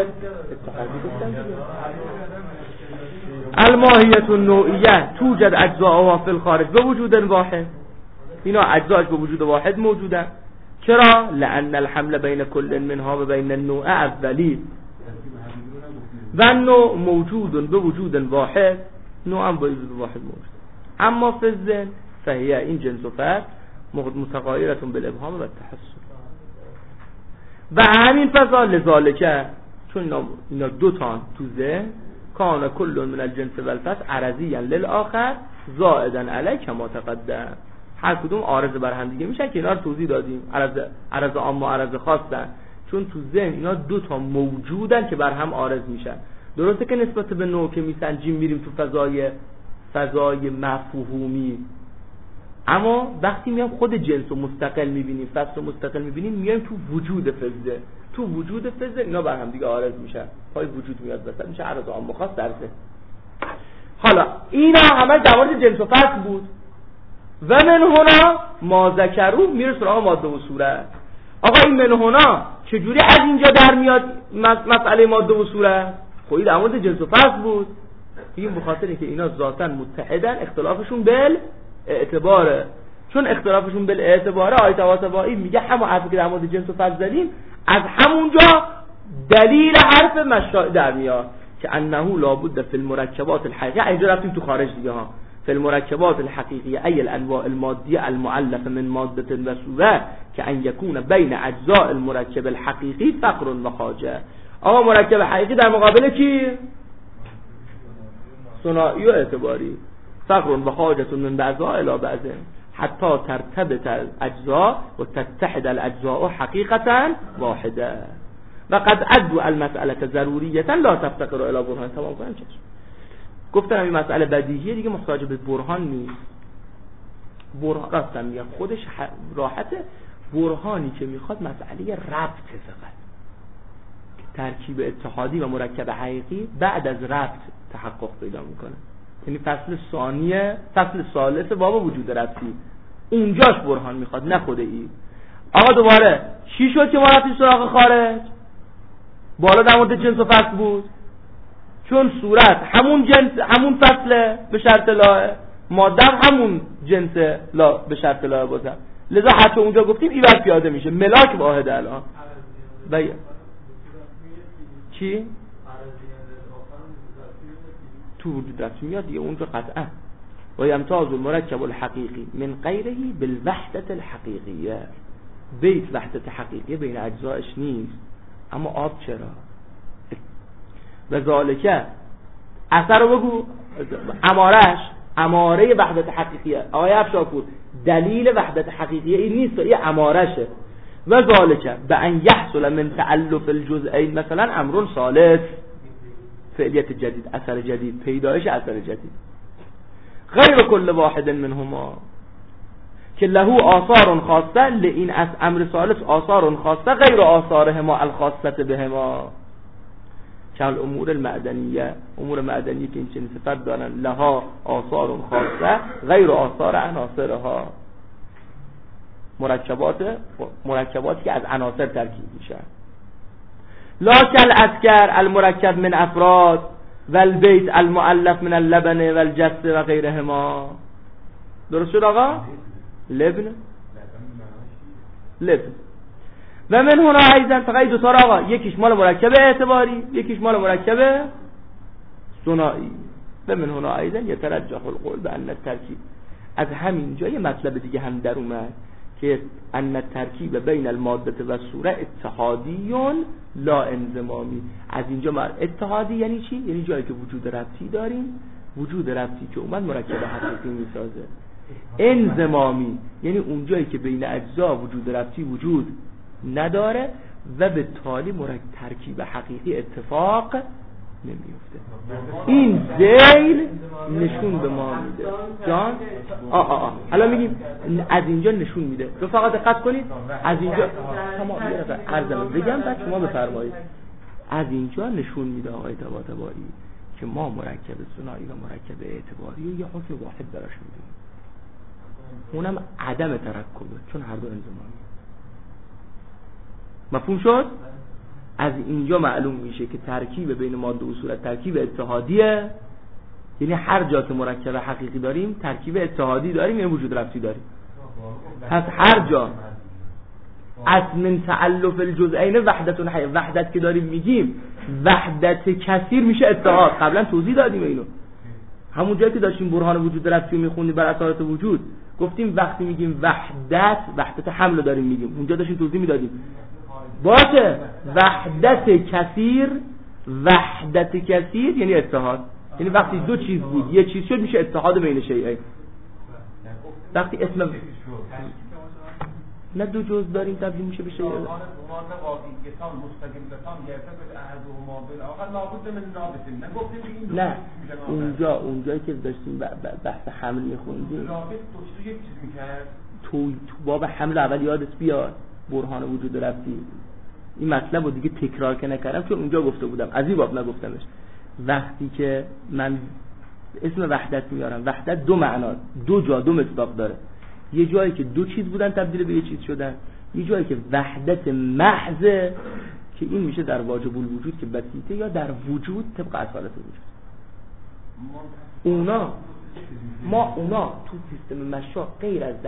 الماهیت النوعیه توجد اجزاءها فی الخارج به وجود واحد. اینا اجزاش به وجود واحد موجودن. چرا؟ لان الحمل بین کل منها و بین النوع اولی و النوع موجود به وجود واحد، نوع هم به وجود واحد موجود. اما فی الذهن فهی این جنس و فرد متغایرة بالابهام و التحسن. و همین فضا لذالکه چون اینا دو تان تو ذهن کان کل من الجنس و الفصل عرضیا للآخر زائدا علی کما تقدم. هر کدوم عارض بر هم دیگه میشن که اینا رو توضیح دادیم. عرض عام و عرض خاصن، چون تو ذهن اینا دو تا موجودن که بر هم عارض میشن. درسته که نسبت به نوع که میسنجیم میریم تو فضای مفهومی، اما وقتی میام خود جنس رو مستقل میبینیم، فصل رو مستقل میبینیم، میایم تو وجود فضه. تو وجود فضه اینا بر هم دیگه عارض میشن، پای وجود میاد وسط، میشه عرض عام و خاص در ذهن. حالا اینا همه در مورد جنس و فصل بود. و من هنا ما ذکرو میره سراغ ماده و صورت. آقا این من هنا چجوری از اینجا در میاد مسئله ماده و صورت؟ خب در مورد جنس و فصل بود. این بخاطر اینکه اینا ذاتاً متحدن، اختلافشون اعتباره. چون اختلافشون بالاعتباره آیت واسبایی میگه همون حرفی که در مورد جنس و فصل زدیم از همونجا دلیل حرف مشاء در میاد که انه لابد فی المرکبات الحقیقیه. اینجا رفتیم تو خارج دیگه ها. فی المرکبات الحقیقیه ای الانواع المادیه المؤلفه من ماده و صوره که ان یکون بین اجزاء المرکب الحقیقی فقر و حاجه. آقا مرکب حقیقی در مقابل کی؟ ثنایی و اعتباری. فقر و حاجة من بعضها الى بعض حتی ترتبط الاجزاء و تتحد الاجزاء حقیقتا واحده و قد ادوا المسألة ضروریه لا تفتقر الى برهان. تمام کنم چشم. گفتم این مسئله بدیهیه دیگه، محتاج به برهان نیست. برهان راستم میگم خودش راحته. برهانی که میخواد مسئله ربط فقط ترکیب اتحادی و مرکب حقیقی بعد از ربط تحقق پیدا میکنه. یعنی فصل ثانیه، فصل ثالث باب وجود ربطی، اونجاش برهان میخواد، نه خود این. آقا دوباره چی شد که ما رفتیم سراغ خارج؟ بالا در مورد جنس و فصل بود، چون صورت همون جنس، همون فصله به شرط لاه، ماده همون جنس لا به شرط لاه بازم، لذا حتی اونجا گفتیم این وقت پیاده میشه، ملاک واحده الان. چی؟ تو وجود ربطی میاد دیگه اونجا قطعا. و یمتاز المرکب الحقیقی من غیره بالوحدت الحقیقیه. بیت وحدت حقیقیه بین اجزایش نیست، اما آب چرا؟ و ذالکه اثر رو بگو، امارش اماره وحدت حقیقیه. آقای افشارپور دلیل وحدت حقیقیه این نیست، این امارشه. و ذالکه به ان یحصل من تألف الجزئین مثلا امر ثالث، فعلیت جدید، اثر جدید، پیدایش اثر جدید، غیر کل واحد منهما که له آثار خاصه، لئین از امر ثالث آثار خاصه غیر آثارهما الخاصه بهما، که الامور المعدنیه، امور معدنی که این چنین صفت دارن، لها آثار خاصه غیر آثار عناصرها، مرکباتی که از عناصر ترکیب میشن. لا کل اذکر المرکب من افراد و البیت المؤلف من اللبن و الجس و غیرهما. درست شد آقا؟ لبن و من هنا ایضا فقط دو تا آقا، یکیش مال مرکب اعتباری، یکیش مال مرکب ثنایی. و من هنا ایضا یترجح القول بان الترکیب، از همین جا یه مطلب دیگه هم در اومد که ان الترکیب بین الماده و صوره اتحادیون لا انضمامی. از اینجا اتحادی یعنی چی؟ یعنی جایی که وجود ربطی داریم، وجود ربطی که اومد مرکب حقیقی میسازه. انضمامی یعنی اون جایی که بین اجزا وجود ربطی وجود نداره و به تالی ترکیب حقیقی اتفاق نمیفته. این ذیل نشون به ما میده جان. الان میگیم از اینجا نشون میده. تو فقط دقت کنید از اینجا تمام یه دفعه عرضم بگم بعد شما بفرمایید. از اینجا نشون میده آقای طباطبایی که ما مرکب ثنایی و مرکب اعتباری و یه حکم واحد براش میدیم، اونم عدم ترکبه، چون هر دو انضمامی. مفهوم شد؟ از اینجا معلوم میشه که ترکیب بین ماده و صورت ترکیب اتحادیه، یعنی هر جا که مرکب حقیقی داریم ترکیب اتحادی داریم، یعنی وجود ربطی داریم. پس هر جا از من تألف الجزئین وحدت که داریم میگیم وحدت کثیر میشه اتحاد. قبلا توضیح دادیم اینو، همون جایی که داشتیم برهان وجود ربطی رو میخوندیم بر اثرات وجود، گفتیم وقتی میگیم وحدت حمل داریم میگیم، اونجا داشتیم توضیح میدادیم باشه وحدت کثیر یعنی اتحاد، یعنی وقتی دو چیز بود یه چیز شد میشه اتحاد بین شیئین. وقتی اسم نه دو جزء داریم تبدیل میشه به شیء نه اونجایی که داشتیم بحث حمل میخوندیم تو باب حمل اول یادت بیاد برهان وجود ربطی، این مطلب رو دیگه تکرار که نکردم چون اونجا گفته بودم، از این باب نگفتمش. وقتی که من اسم وحدت میارم، وحدت دو معنا، دو جا دو مصداق داره. یه جایی که دو چیز بودن تبدیل به یه چیز شدن، یه جایی که وحدت محض که این میشه در واجب الوجود که بسیطه، یا در وجود طبق اصالت وجود. اونا تو سیستم مشا غیر از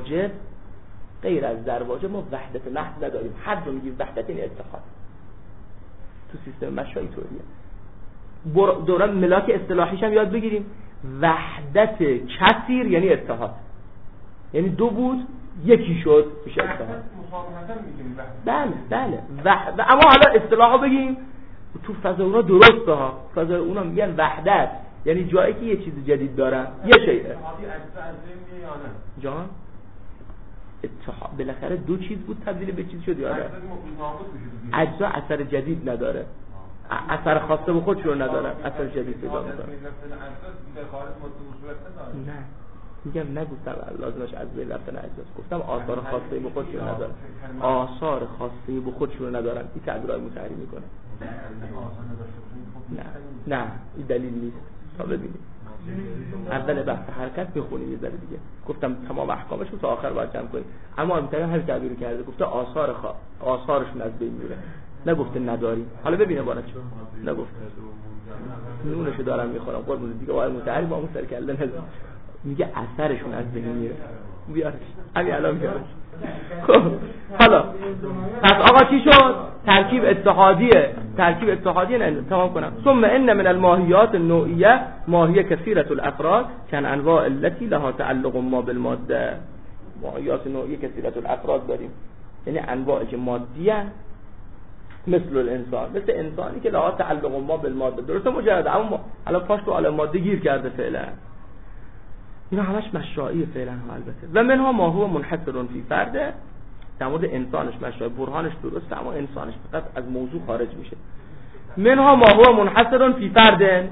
در واجب ما وحدت محض نداریم. هر جا میگیم وحدت این اتحاد تو سیستم مشا اینطوریه. دوران ملاک اصطلاحیش هم یاد بگیریم. وحدت کثیر یعنی اتحاد، یعنی دو بود یکی شد میشه اتحاد. بله اما حالا اصطلاحا بگیم تو فضا اونا درسته ها. فضا اونا میگن وحدت یعنی جایی که یه چیز جدید دارن، یه شیء جان اتحاد بالاخره دو چیز بود تبدیل به چیز شد. یاده اجزا اثر جدید نداره، اثر خاصه به خودش رو نداره، اثر جدید پیدا میکنه. نه میگم نگفتم لازمش از بین رفتن اجزاست، گفتم آثار خاصه به خودش رو نداره، آثار خاصه به خودش رو ندارن. این تعبیرای متحری میکنه. نه این دلیل نیست تا ببینید. اول بحث حرکت بخونیم یه ذره دیگه. گفتم تمام احکامش رو تا آخر باید جمع کنیم، اما امتحان همین تعبیر کرده، گفته آثارشون از بین میره، نگفته نداری. حالا ببینه بالا چی نگفته، نونشو دارم میخورم قربون دیگه، وای متعری با اون سر کله نزن، میگه اثرشون از بین میره. بیارش همین الان بیارش. خب حالا پس آقا چی شد؟ ترکیب اتحادیه نه تمام کنم. ثم ان من الماهیات النوعیه ماهیه کثیره الافراد کن انواع التي لها تعلق ما بالماده. ماهیات نوعیه کثیره الافراد داریم، یعنی انواعی که مادیه، مثل الانسان، مثل انسانی که لها تعلق ما بالماده. درسته مجرده، اما الان پاش تو عالم ماده گیر کرده فعلا. اینا همش مشرعیه فعلا ها. البته و منها ما هو منحصر فی فرده، در مورد انسانش مشرع برهانش درسته، اما انسانش فقط از موضوع خارج میشه. منها ما هو منحصر فی فرده،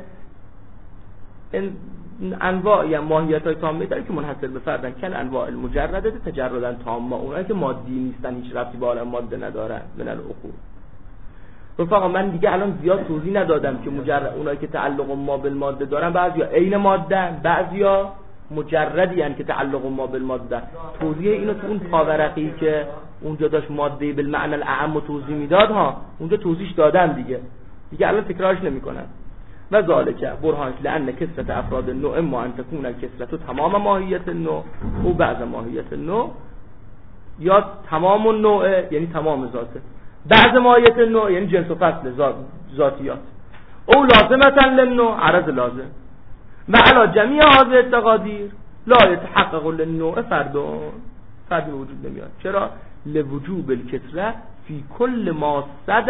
انواع یا ماهیت‌های تامه داره که منحصر به فردن، کن انواع المجرده تجردا تامه، اونایی که مادی نیستن، هیچ ربطی به عالم ماده ندارن. من العقول رفقا من دیگه الان زیاد توضیح ندادم که اونایی که تعلق ما بالماده دارن، بعضیا عین ماده، بعضیا مجردی ان که تعلق ما بالماده. توضیح اینو تو اون پاورقی که اونجا داشت ماده بالمعنى الاعم توضیح میداد ها، اونجا توضیحش دادم دیگه الان تکرارش نمیکنم. و ذالک برهانش لان کثرت افراد النوع اما ان تكون الکثرت تمام ماهیت النوع او بعض ماهیت النوع، یا تمام النوع یعنی تمام ذاته، بعض ماهیت النوع یعنی جنس و فصل ذاتیات، او لازمتا للنوع عرض لازم و علی جمیع هذه التقادیر لا يتحقق للنوع فرد وجود نمیاد. چرا؟ لوجوب الکثرة فی کل ما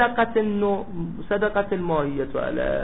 صدقت الماهیت علیه.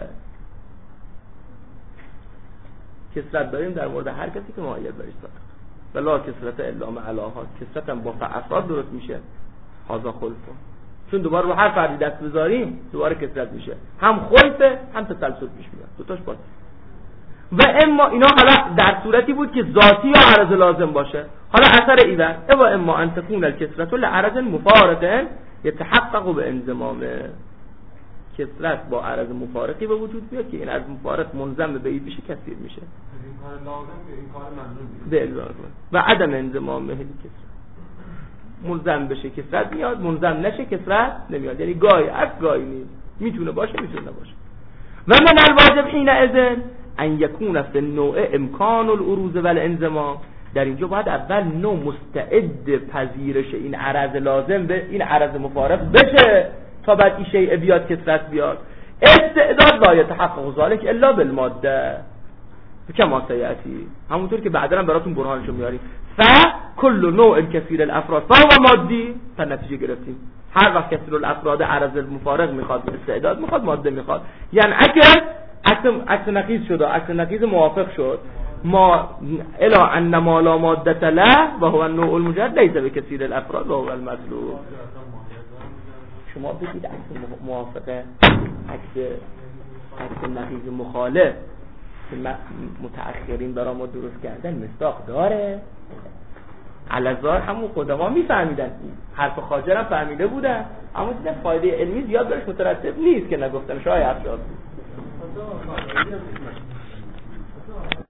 کثرت داریم در مورد هر کسی که ماهیت برش صادق، ولا کثرت الا مع الاحاد. کثرت هم با افراد درست میشه، هذا خلفه، چون دوباره رو هر فردی دست بذاریم دوباره کثرت میشه، هم خلفه هم تسلسل پیش میاد، دوتاش باشه. و اما اینا حالا در صورتی بود که ذاتی یا عرض لازم باشه. حالا اثر ایوان و اما ان تكون الکثرت لعرض مفارق يتحقق بانضمامه. کثرت با عرض مفارقی به وجود بیاد که این عرض مفارق منضم به این بشه، کثیر میشه، این کار لازم که این کار ممنوع به الزام و عدم انضمام به کثرت. منضم بشه کثرت میاد، منضم نشه کثرت نمیاد، یعنی گاهی از گاهی نیست، میتونه باشه میتونه نباشه. و من الواجب حینئذ ان یکون فی النوع امکان العروض والانضمام. در اینجا باید اول نوع مستعد پذیرش این عرض لازم به این عرض مفارق بشه تا بعد این شیء بیاد کثرت بیاد. استعداد لا يتحقق ذلك الا بالماده کما سیاتی، همونطور که بعدا هم براتون برهانشو میاریم. کل نوع کثیر الافراد فهو مادی. تا نتیجه گرفتیم هر وقت کثیر الافراد عرض مفارق میخواد، استعداد میخواد، ماده میخواد، یعنی اگر عکس نقیض شد، عکس نقیض موافق شد، ما الا ان ما لا ماده له و هو النوع المجرد لیس بکثیر الافراد و هو المطلوب. شما بگید عکس موافقه، عکس نقیض مخالف که متأخرین برای ما درست کردن مصداق داره؟ علزار همون قدما میفهمیدن، حرف خاجر هم فهمیده بودن، اما دیدن فایده علمی زیاد برش مترتب نیست که نگفتن شاید شد.